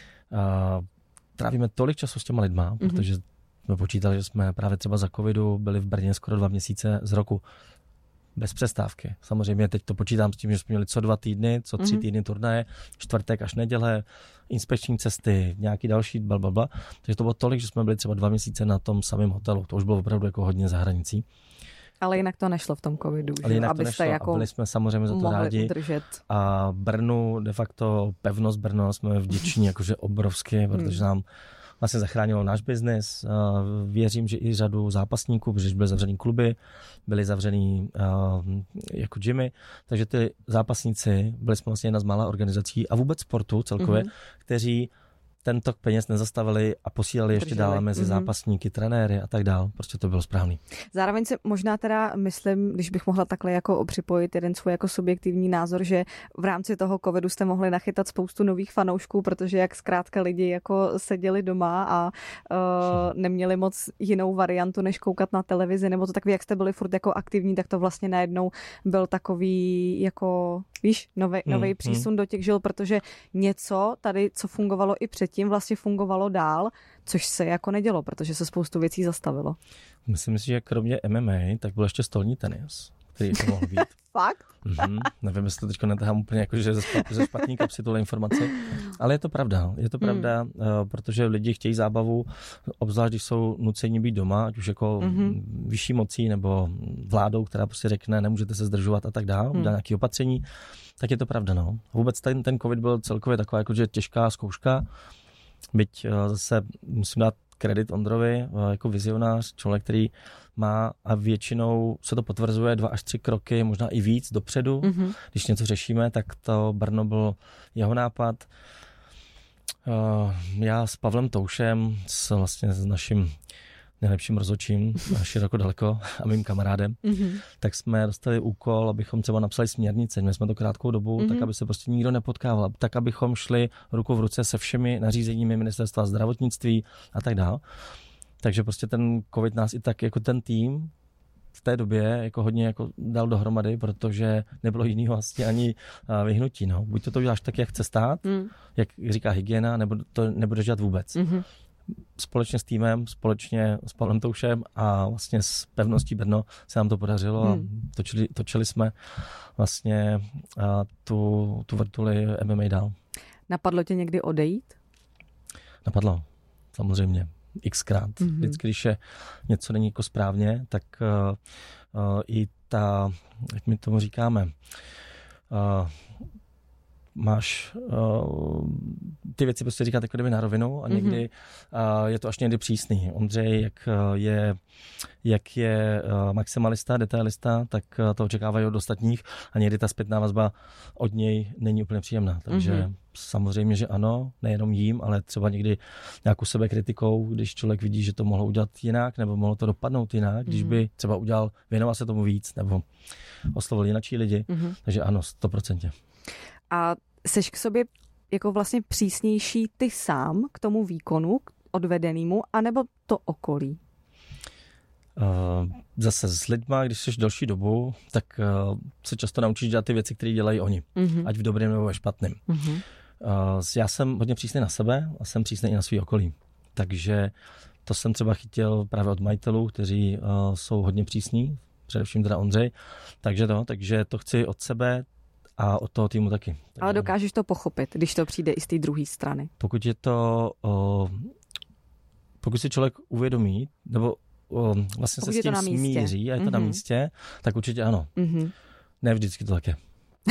a, trávíme tolik času s těma lidma, mm-hmm. protože jsme počítali, že jsme právě třeba za covidu byli v Brně skoro dva měsíce z roku. Bez přestávky. Samozřejmě teď to počítám s tím, že jsme měli co dva týdny, co tři mm-hmm. týdny turnaje, čtvrtek až neděle, inspekční cesty, nějaký další blablabla. Takže to bylo tolik, že jsme byli třeba dva měsíce na tom samém hotelu. To už bylo opravdu jako hodně za hranicí. Ale jinak to nešlo v tom covidu, že? Jinak to nešlo jako a byli jsme samozřejmě za to rádi. Udržet. A Brnu, de facto pevnost Brno jsme vděční jakože obrovsky, protože nám vlastně zachránilo náš biznis. Věřím, že i řadu zápasníků, protože byly zavřený kluby, byly zavřený jako gymy, takže ty zápasníci byli jsme vlastně jedna z mála organizací a vůbec sportu celkově, mm-hmm. kteří ten tok peněz nezastavili a posílali ještě dál mezi mm-hmm. zápasníky, trenéry a tak dál. Prostě to bylo správný. Zároveň si možná teda myslím, když bych mohla takhle jako připojit jeden svůj jako subjektivní názor, že v rámci toho covidu jste mohli nachytat spoustu nových fanoušků, protože jak zkrátka lidi jako seděli doma a uh, neměli moc jinou variantu, než koukat na televizi, nebo to tak, jak jste byli furt jako aktivní, tak to vlastně najednou byl takový jako, víš, nový hmm, přísun hmm. do těch žil, protože něco tady, co fungovalo i předtím, vlastně fungovalo dál, což se jako nedělo, protože se spoustu věcí zastavilo. Myslím si, že kromě M M A, tak byl ještě stolní tenis, který to mohl být. Fakt? Mm-hmm. Nevím, jestli to teď netahám úplně jako, že ze, špat, ze špatný kapsy tuhle informaci, ale je to pravda. Je to pravda, mm. uh, protože lidi chtějí zábavu, obzvlášť když jsou nuceni být doma, ať už jako mm-hmm. vyšší mocí nebo vládou, která prostě řekne, nemůžete se zdržovat a tak dále, mm. dá nějaké opatření, tak je to pravda. No. Vůbec ten, ten covid byl celkově taková jakože těžká zkouška, byť uh, zase musím dát kredit Ondrovi jako vizionář, člověk, který má a většinou se to potvrzuje dva až tři kroky, možná i víc dopředu. Mm-hmm. Když něco řešíme, tak to Brno byl jeho nápad. Já s Pavlem Toušem, s, vlastně s naším nejlepším rozhodčím, široko daleko a mým kamarádem, mm-hmm. tak jsme dostali úkol, abychom třeba napsali směrnice. Měli jsme to krátkou dobu, mm-hmm. tak aby se prostě nikdo nepotkával, tak abychom šli ruku v ruce se všemi nařízeními ministerstva zdravotnictví a tak dále. Takže prostě ten covid nás i tak jako ten tým v té době jako hodně jako dal dohromady, protože nebylo jiného vlastně ani vyhnutí. No. Buď to, to uděláš tak, jak chce stát, mm. jak říká hygiena, nebo to nebudeš dělat vůbec. Mm-hmm. Společně s týmem, společně s Pavlem Toušem a vlastně s pevností Brno se nám to podařilo mm. a točili, točili jsme vlastně tu, tu vrtuli M M A dál. Napadlo tě někdy odejít? Napadlo, samozřejmě. Xkrát. Mm-hmm. Vždycky, když je něco není jako správně, tak uh, uh, i ta, jak my tomu říkáme, uh, máš uh, ty věci prostě říkat jako kdyby na rovinu a někdy mm-hmm. uh, je to až někdy přísný. Ondřej, jak uh, je, jak je uh, maximalista, detailista, tak uh, to očekávají od ostatních a někdy ta zpětná vazba od něj není úplně příjemná. Takže mm-hmm. samozřejmě, že ano, nejenom jím, ale třeba někdy nějakou sebekritikou, když člověk vidí, že to mohlo udělat jinak nebo mohlo to dopadnout jinak, když by třeba udělal, věnoval se tomu víc nebo oslovil jinačí lidi. Mm-hmm. Takže ano, sto procent. A seš k sobě jako vlastně přísnější ty sám k tomu výkonu odvedenému, anebo to okolí? Uh, zase s lidma, když jsi delší dobu, tak uh, se často naučíš dělat ty věci, které dělají oni. Mm-hmm. Ať v dobrém nebo ve špatném. Mm-hmm. Uh, já jsem hodně přísný na sebe a jsem přísný i na svý okolí. Takže to jsem třeba chytil právě od majitelů, kteří uh, jsou hodně přísní, především teda Ondřej. Takže to, takže to chci od sebe a od toho týmu taky. Takže, ale dokážeš to pochopit, když to přijde i z té druhé strany? Pokud je to, uh, pokud si člověk uvědomí, nebo uh, vlastně pokud se s tím smíří a je to mm-hmm. na místě, tak určitě ano. Mm-hmm. Ne vždycky to tak je.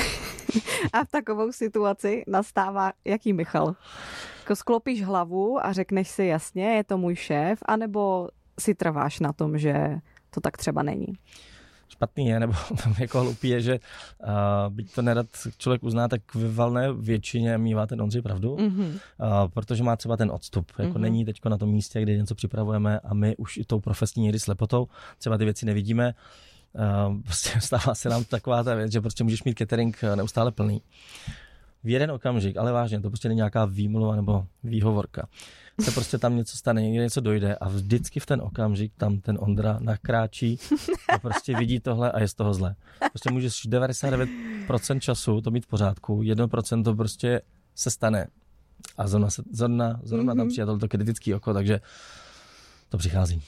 A v takovou situaci nastává jaký Michal? Jako sklopíš hlavu a řekneš si jasně, je to můj šéf, anebo si trváš na tom, že to tak třeba není? Špatný je, nebo jako hloupý je, že uh, byť to nerad člověk uzná, tak ve valné většině mívá ten Ondřej pravdu, mm-hmm. uh, protože má třeba ten odstup. Jako mm-hmm. není teďko na tom místě, kde něco připravujeme a my už i tou profesní někdy slepotou třeba ty věci nevidíme. Uh, prostě stává se nám taková ta věc, že prostě můžeš mít catering neustále plný. V jeden okamžik, ale vážně, to prostě není nějaká výmluva nebo výhovorka. Se prostě tam něco stane, někde něco dojde a vždycky v ten okamžik tam ten Ondra nakráčí a prostě vidí tohle a je z toho zle. Prostě můžeš devadesát devět procent času to mít v pořádku, jedno procento to prostě se stane. A zrovna, se, zrovna, zrovna tam přijde tohleto kritický oko, takže to přichází.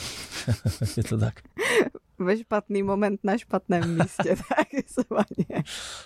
Je to tak. Ve špatný moment na špatném místě, takzvaně.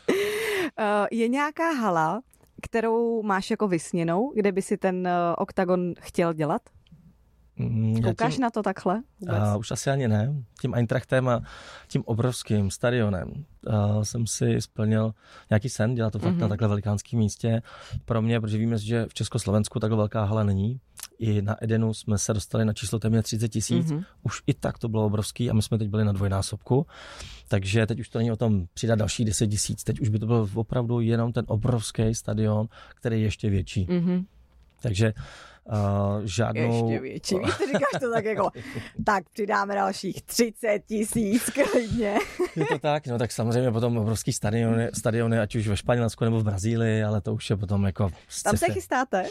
Je nějaká hala, kterou máš jako vysněnou, kde by si ten oktagon chtěl dělat? Koukáš tím, na to takhle? Uh, už asi ani ne. Tím Eintrachtem a tím obrovským stadionem uh, jsem si splnil nějaký sen, dělat to fakt mm-hmm. na takhle velikánském místě. Pro mě, protože víme, že v Československu takhle velká hala není. I na Edenu jsme se dostali na číslo téměř třicet tisíc. Mm-hmm. Už i tak to bylo obrovský a my jsme teď byli na dvojnásobku. Takže teď už to není o tom přidat další deset tisíc. Teď už by to byl opravdu jenom ten obrovský stadion, který je ještě větší. Mm-hmm. Takže Uh, žádnou... Ještě větší. Víš, ty říkáš to tak jako, tak přidáme dalších třicet tisíc klidně. Je to tak, no tak samozřejmě potom obrovský stadiony, stadiony, ať už ve Španělsku nebo v Brazílii, ale to už je potom jako sci-fi. Tam se chystáte?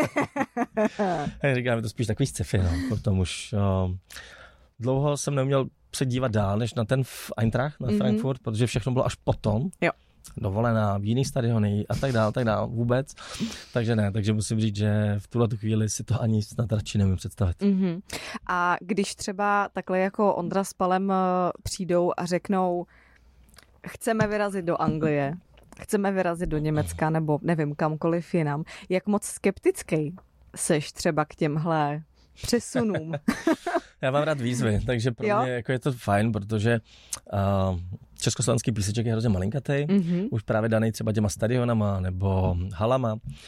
Říkáme to spíš takový sci-fi, no. Potom už uh, dlouho jsem neuměl se dívat dál, než na ten Eintracht, na mm-hmm. Frankfurt, protože všechno bylo až potom. Jo. Dovolená, v jiný stadiony a tak dále, tak dále, vůbec. Takže ne, takže musím říct, že v tuhle chvíli si to ani snad radši nemůžu představit. Mm-hmm. A když třeba takhle jako Ondra s Palem přijdou a řeknou, chceme vyrazit do Anglie, chceme vyrazit do Německa nebo nevím kamkoliv jinam, jak moc skeptický seš třeba k těmhle přesunům? Já mám rád výzvy, takže pro jo? mě jako je to fajn, protože uh, československý píseček je hrozně malinkatej, mm-hmm. už právě daný třeba těma stadionama nebo halama,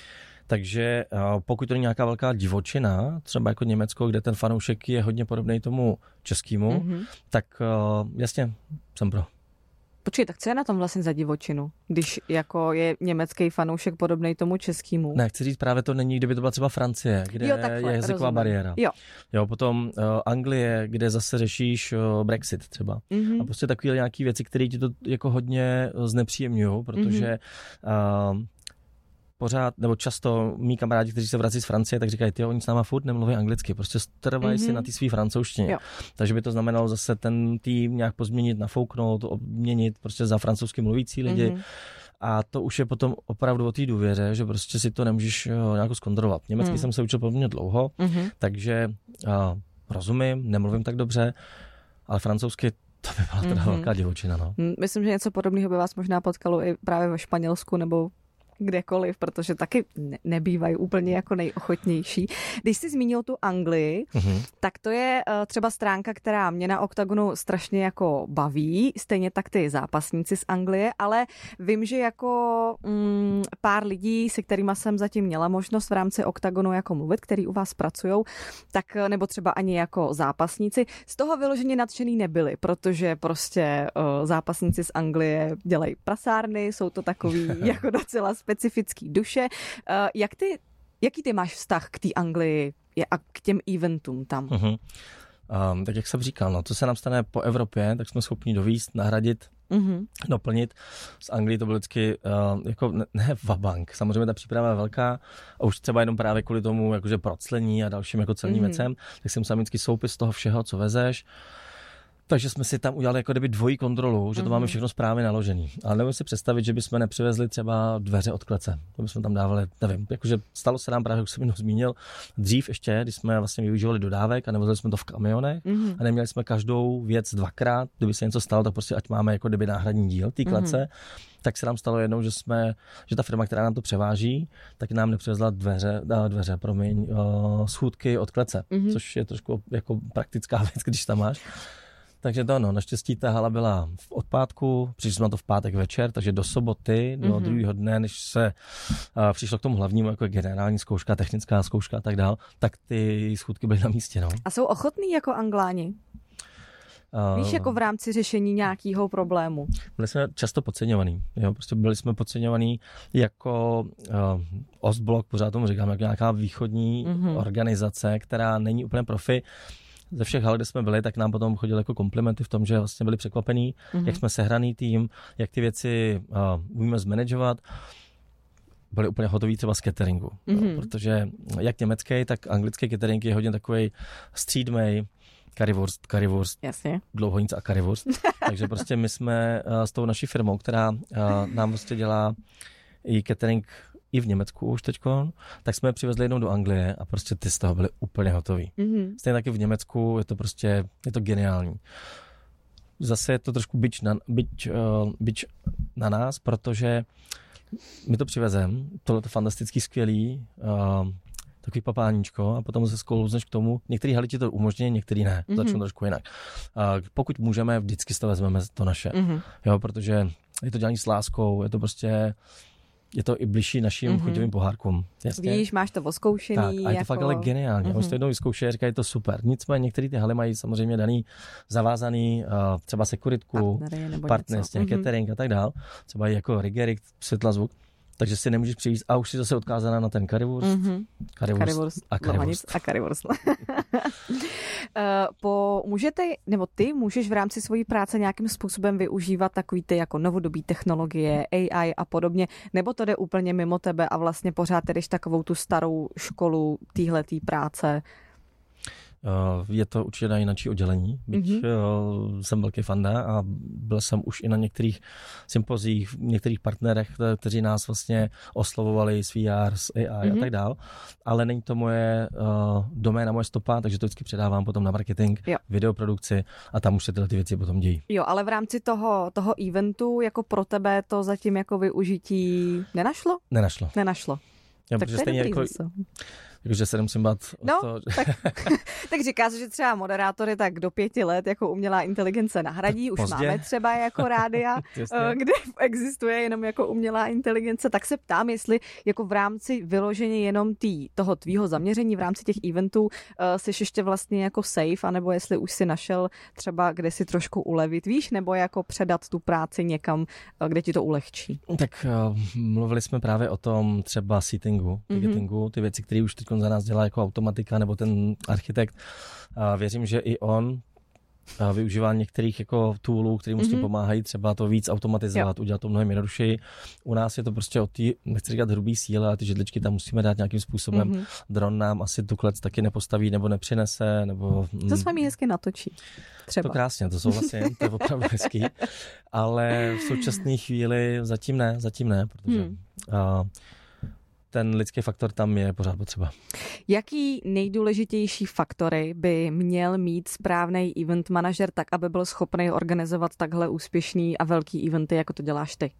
Takže pokud to není nějaká velká divočina, třeba jako Německo, kde ten fanoušek je hodně podobný tomu českému, mm-hmm. tak jasně, jsem pro. Počkej, tak co je na tom vlastně za divočinu, když jako je německý fanoušek podobný tomu českému? Ne, chci říct, právě to není, kdyby to byla třeba Francie, kde jo, takhle, je jazyková rozumím. bariéra. Jo. jo, potom uh, Anglie, kde zase řešíš uh, Brexit třeba. Mm-hmm. A prostě takové nějaké věci, které ti to jako hodně znepříjemňují, protože mm-hmm. uh, pořád, nebo často mý kamarádi, kteří se vrací z Francie, tak říkají, ty oni s náma furt nemluví anglicky, prostě trvají mm-hmm. si na té svý francouzštině. Jo. Takže by to znamenalo zase ten tým nějak pozměnit, nafouknout, obměnit prostě za francouzsky mluvící lidi. Mm-hmm. A to už je potom opravdu o té důvěře, že prostě si to nemůžeš jo, nějak zkontrolovat. Německy mm. jsem se učil poměrně dlouho, mm-hmm. takže uh, rozumím, nemluvím tak dobře, ale francouzsky to by byla teda mm-hmm. velká divočina. No. Myslím, že něco podobného by vás možná potkalo i právě ve Španělsku nebo kdekoliv, protože taky nebývají úplně jako nejochotnější. Když jsi zmínil tu Anglii, mm-hmm. tak to je uh, třeba stránka, která mě na Oktagonu strašně jako baví, stejně tak ty zápasníci z Anglie, ale vím, že jako mm, pár lidí, se kterýma jsem zatím měla možnost v rámci Oktagonu jako mluvit, který u vás pracujou, tak nebo třeba ani jako zápasníci, z toho vyloženě nadšený nebyli, protože prostě uh, zápasníci z Anglie dělají prasárny, jsou to takový jako docela specifický duše. Uh, jak ty, jaký ty máš vztah k té Anglii a k těm eventům tam? Uh-huh. Um, tak jak jsem říkal, no, to se nám stane po Evropě, tak jsme schopni dovízt, nahradit, uh-huh. doplnit. Z Anglii to bylo vždycky uh, jako ne, ne vabank. Samozřejmě ta příprava je velká a už třeba jenom právě kvůli tomu jakože proclení a dalším jako celním uh-huh. věcem, tak si musel mít vždycky soupis toho všeho, co vezeš. Takže jsme si tam udělali jako kdyby dvojí kontrolu, že to mm-hmm. máme všechno správně naložený. Ale nemůžu si představit, že bychom nepřivezli třeba dveře od klece. To bychom tam dávali, nevím, jakože stalo se nám právě, jak jsem jenom zmínil, dřív ještě, když jsme vlastně využívali dodávek a nevozili jsme to v kamionech mm-hmm. a neměli jsme každou věc dvakrát, kdyby se něco stalo, tak prostě ať máme jako kdyby náhradní díl té klece. Mm-hmm. Tak se nám stalo jednou, že jsme, že ta firma, která nám to převáží, tak nám nepřivezla dveře, dveře, promiň, uh, schůdky od klece, mm-hmm. což je trošku jako praktická věc, když tam máš. Takže to ano, naštěstí ta hala byla v odpátku, přišli jsme na to v pátek večer, takže do soboty, do mm-hmm. druhého dne, než se uh, přišlo k tomu hlavnímu, jako generální zkouška, technická zkouška a tak dál, tak ty schůdky byly na místě. No. A jsou ochotní jako Angláni? Uh, Víš, jako v rámci řešení nějakého problému? Byli jsme často podceňovaní. Jo? Prostě byli jsme podceňovaní jako uh, Ostblok, pořád tomu říkám, jako nějaká východní mm-hmm. organizace, která není úplně profi. Ze všech hal, kde jsme byli, tak nám potom chodili jako komplimenty v tom, že vlastně byli překvapení, mm-hmm. jak jsme sehraný tým, jak ty věci uh, umíme zmanagovat. Byli úplně hotoví třeba z cateringu, mm-hmm. no, protože jak německý, tak anglický catering je hodně takovej střídmej, currywurst, currywurst, jasně. dlouhonice a currywurst. Takže prostě my jsme uh, s tou naší firmou, která uh, nám prostě dělá i catering i v Německu už teďko, tak jsme je přivezli jednou do Anglie a prostě ty z toho byly úplně hotový. Mm-hmm. Stejně taky v Německu je to prostě, je to geniální. Zase je to trošku bič na, bič, uh, bič na nás, protože my to přivezem, tohle to fantastický, skvělý, uh, takový papáníčko a potom se sklouzneš k tomu. Některý haly ti to umožní, některý ne. Mm-hmm. Začnu trošku jinak. Uh, pokud můžeme, vždycky z toho vezmeme to naše. Mm-hmm. Jo, protože je to dělaný s láskou, je to prostě je to i bližší našim mm-hmm. chuťovým pohárkům. Jasně? Víš, máš to oskoušený. Tak, a je to jako... fakt ale geniální. Mm-hmm. Oni to jednou vyzkoušejí a říkají, je to super. Nicméně některé ty haly mají samozřejmě daný zavázaný uh, třeba sekuritku, partnerství, mm-hmm. catering a tak dál. Třeba i jako rigery, světla, zvuk. Takže si nemůžeš přijít a už si zase odkázaná na ten currywurst, mm-hmm. currywurst, currywurst a currywurst. A currywurst. po, můžete, nebo ty můžeš v rámci svojí práce nějakým způsobem využívat takový ty jako novodobí technologie, A I a podobně, nebo to jde úplně mimo tebe a vlastně pořád jdeš takovou tu starou školu téhletý práce? Je to určitě na jináčí oddělení, byť mm-hmm. jsem velký fanda a byl jsem už i na některých sympozích, některých partnerech, kteří nás vlastně oslovovali s V R, s A I mm-hmm. a tak dál, ale není to moje uh, doména, moje stopa, takže to vždycky předávám potom na marketing, jo. videoprodukci a tam už se tyhle ty věci potom dějí. Jo, ale v rámci toho, toho eventu jako pro tebe to zatím jako využití nenašlo? Nenašlo. Nenašlo. Ja, tak to je stejně dobrý jako, zase. Takže se nemusím bát. No, to, tak, tak říká se, že třeba moderátory tak do pěti let jako umělá inteligence nahradí. Už pozdě. Máme třeba jako rádia, kde existuje jenom jako umělá inteligence. Tak se ptám, jestli jako v rámci vyloženě jenom tý, toho tvýho zaměření v rámci těch eventů uh, jsi ještě vlastně jako safe, anebo jestli už si našel třeba, kde si trošku ulevit, víš, nebo jako předat tu práci někam, kde ti to ulehčí. Tak uh, mluvili jsme právě o tom třeba seatingu, ticketingu, ty věci, které už teď za nás dělá jako automatika nebo ten architekt. A věřím, že i on a využívá některých jako toolů, které mu s tím mm-hmm. pomáhají, třeba to víc automatizovat, jo. Udělat to mnohem jednodušeji. U nás je to prostě o té, nechci říkat hrubý síle, ale ty židličky tam musíme dát nějakým způsobem. Mm-hmm. Dron nám asi tu klec taky nepostaví nebo nepřinese. Nebo, to s vámi hezky natočí. Třeba. To krásně, to souhlasím, to je opravdu hezký. Ale v současné chvíli zatím ne, zatím ne, protože hmm. uh, ten lidský faktor tam je pořád potřeba. Jaký nejdůležitější faktory by měl mít správný event manažer tak, aby byl schopný organizovat takhle úspěšný a velký eventy, jako to děláš ty?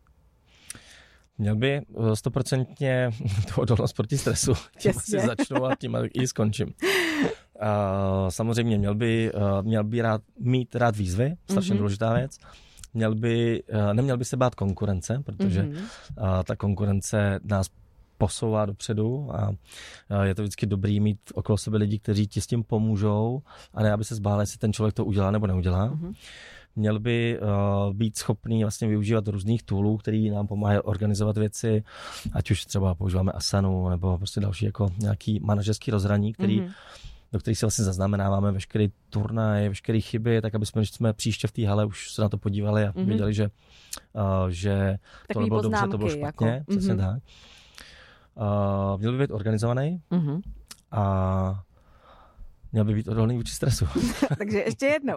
Měl by stoprocentně tu odolnost proti stresu. Tím asi začnu a tím i skončím. Uh, samozřejmě měl by, uh, měl by rád, mít rád výzvy, strašně mm-hmm. důležitá věc. Měl by, uh, neměl by se bát konkurence, protože mm-hmm. uh, ta konkurence nás posouvá dopředu a je to vždycky dobrý mít okolo sebe lidi, kteří ti s tím pomůžou a ne, aby se zbál, jestli ten člověk to udělá nebo neudělá. Mm-hmm. Měl by uh, být schopný vlastně využívat různých toolů, který nám pomáhají organizovat věci, ať už třeba používáme Asanu nebo prostě další jako nějaký manažerský rozhraní, který, mm-hmm. do kterých si vlastně zaznamenáváme veškerý turnaj, veškeré chyby, tak aby jsme, když jsme příště v té hale už se na to podívali a mm-hmm. věděli, že, uh, že to nebylo dobře, to bylo špatně, jako, přesně mm-hmm. tak. Uh, měl by být organizovaný mm-hmm. a měl by být odolný vůči stresu. Takže ještě jednou.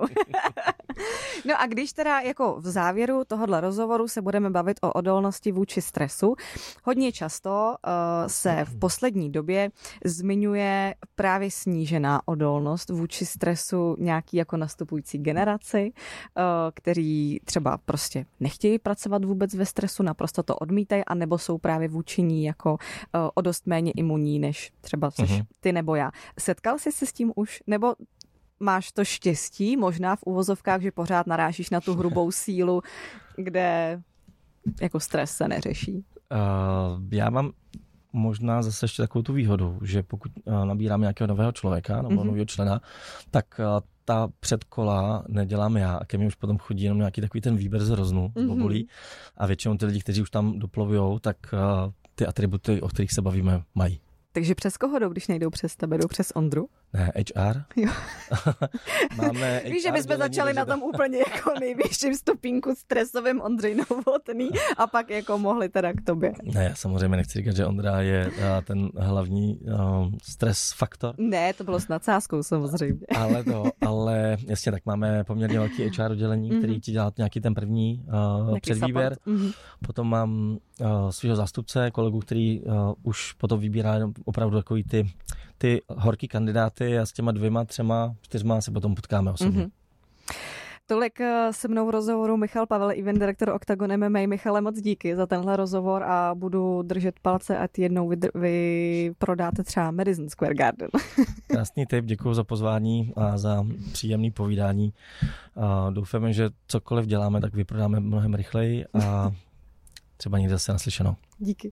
No a když teda jako v závěru tohohle rozhovoru se budeme bavit o odolnosti vůči stresu, hodně často uh, se v poslední době zmiňuje právě snížená odolnost vůči stresu nějaký jako nastupující generaci, uh, kteří třeba prostě nechtějí pracovat vůbec ve stresu, naprosto to odmítají, anebo jsou právě vůči ní jako uh, o dost méně imunní, než třeba seš uh-huh. ty nebo já. Setkal jsi se s tím už? Nebo máš to štěstí, možná v uvozovkách, že pořád narážíš na tu hrubou sílu, kde jako stres se neřeší? Uh, já mám možná zase ještě takovou tu výhodu, že pokud uh, nabírám nějakého nového člověka nebo mm-hmm. nového člena, tak uh, ta předkola nedělám já a ke mně už potom chodí jenom nějaký takový ten výběr z hroznu, mm-hmm. z bobulí a většinou ty lidi, kteří už tam doplovujou, tak uh, ty atributy, o kterých se bavíme, mají. Takže přes koho jdou, když nejdou přes tebe? Jdou přes Ondru? Ne, há er. Jo. Máme Víš, že bychom začali na tom úplně jako nejvyšším stupínku stresovým Ondřej Novotný a pak jako mohli teda k tobě. Ne, já samozřejmě nechci říkat, že Ondra je ten hlavní uh, stres faktor. Ne, to bylo s nadsázkou samozřejmě. ale to, ale jasně, tak máme poměrně velký há er oddělení, mm-hmm. který ti dělá nějaký ten první uh, předvýběr. Mm-hmm. Potom mám uh, svého zástupce, kolegu, který uh, už potom vybírá opravdu takový ty, ty horký kandidáty a s těma dvěma, třema, čtyřma se potom potkáme osobně. Mm-hmm. Tolik se mnou v rozhovoru Michal Pavel, event direktor Octagon M M A. Michale, moc díky za tenhle rozhovor a budu držet palce, ať jednou vy, vy prodáte třeba Madison Square Garden. Krásný tip, děkuji za pozvání a za příjemné povídání. A doufáme, že cokoliv děláme, tak vyprodáme mnohem rychleji a třeba někde zase naslyšenou. Díky.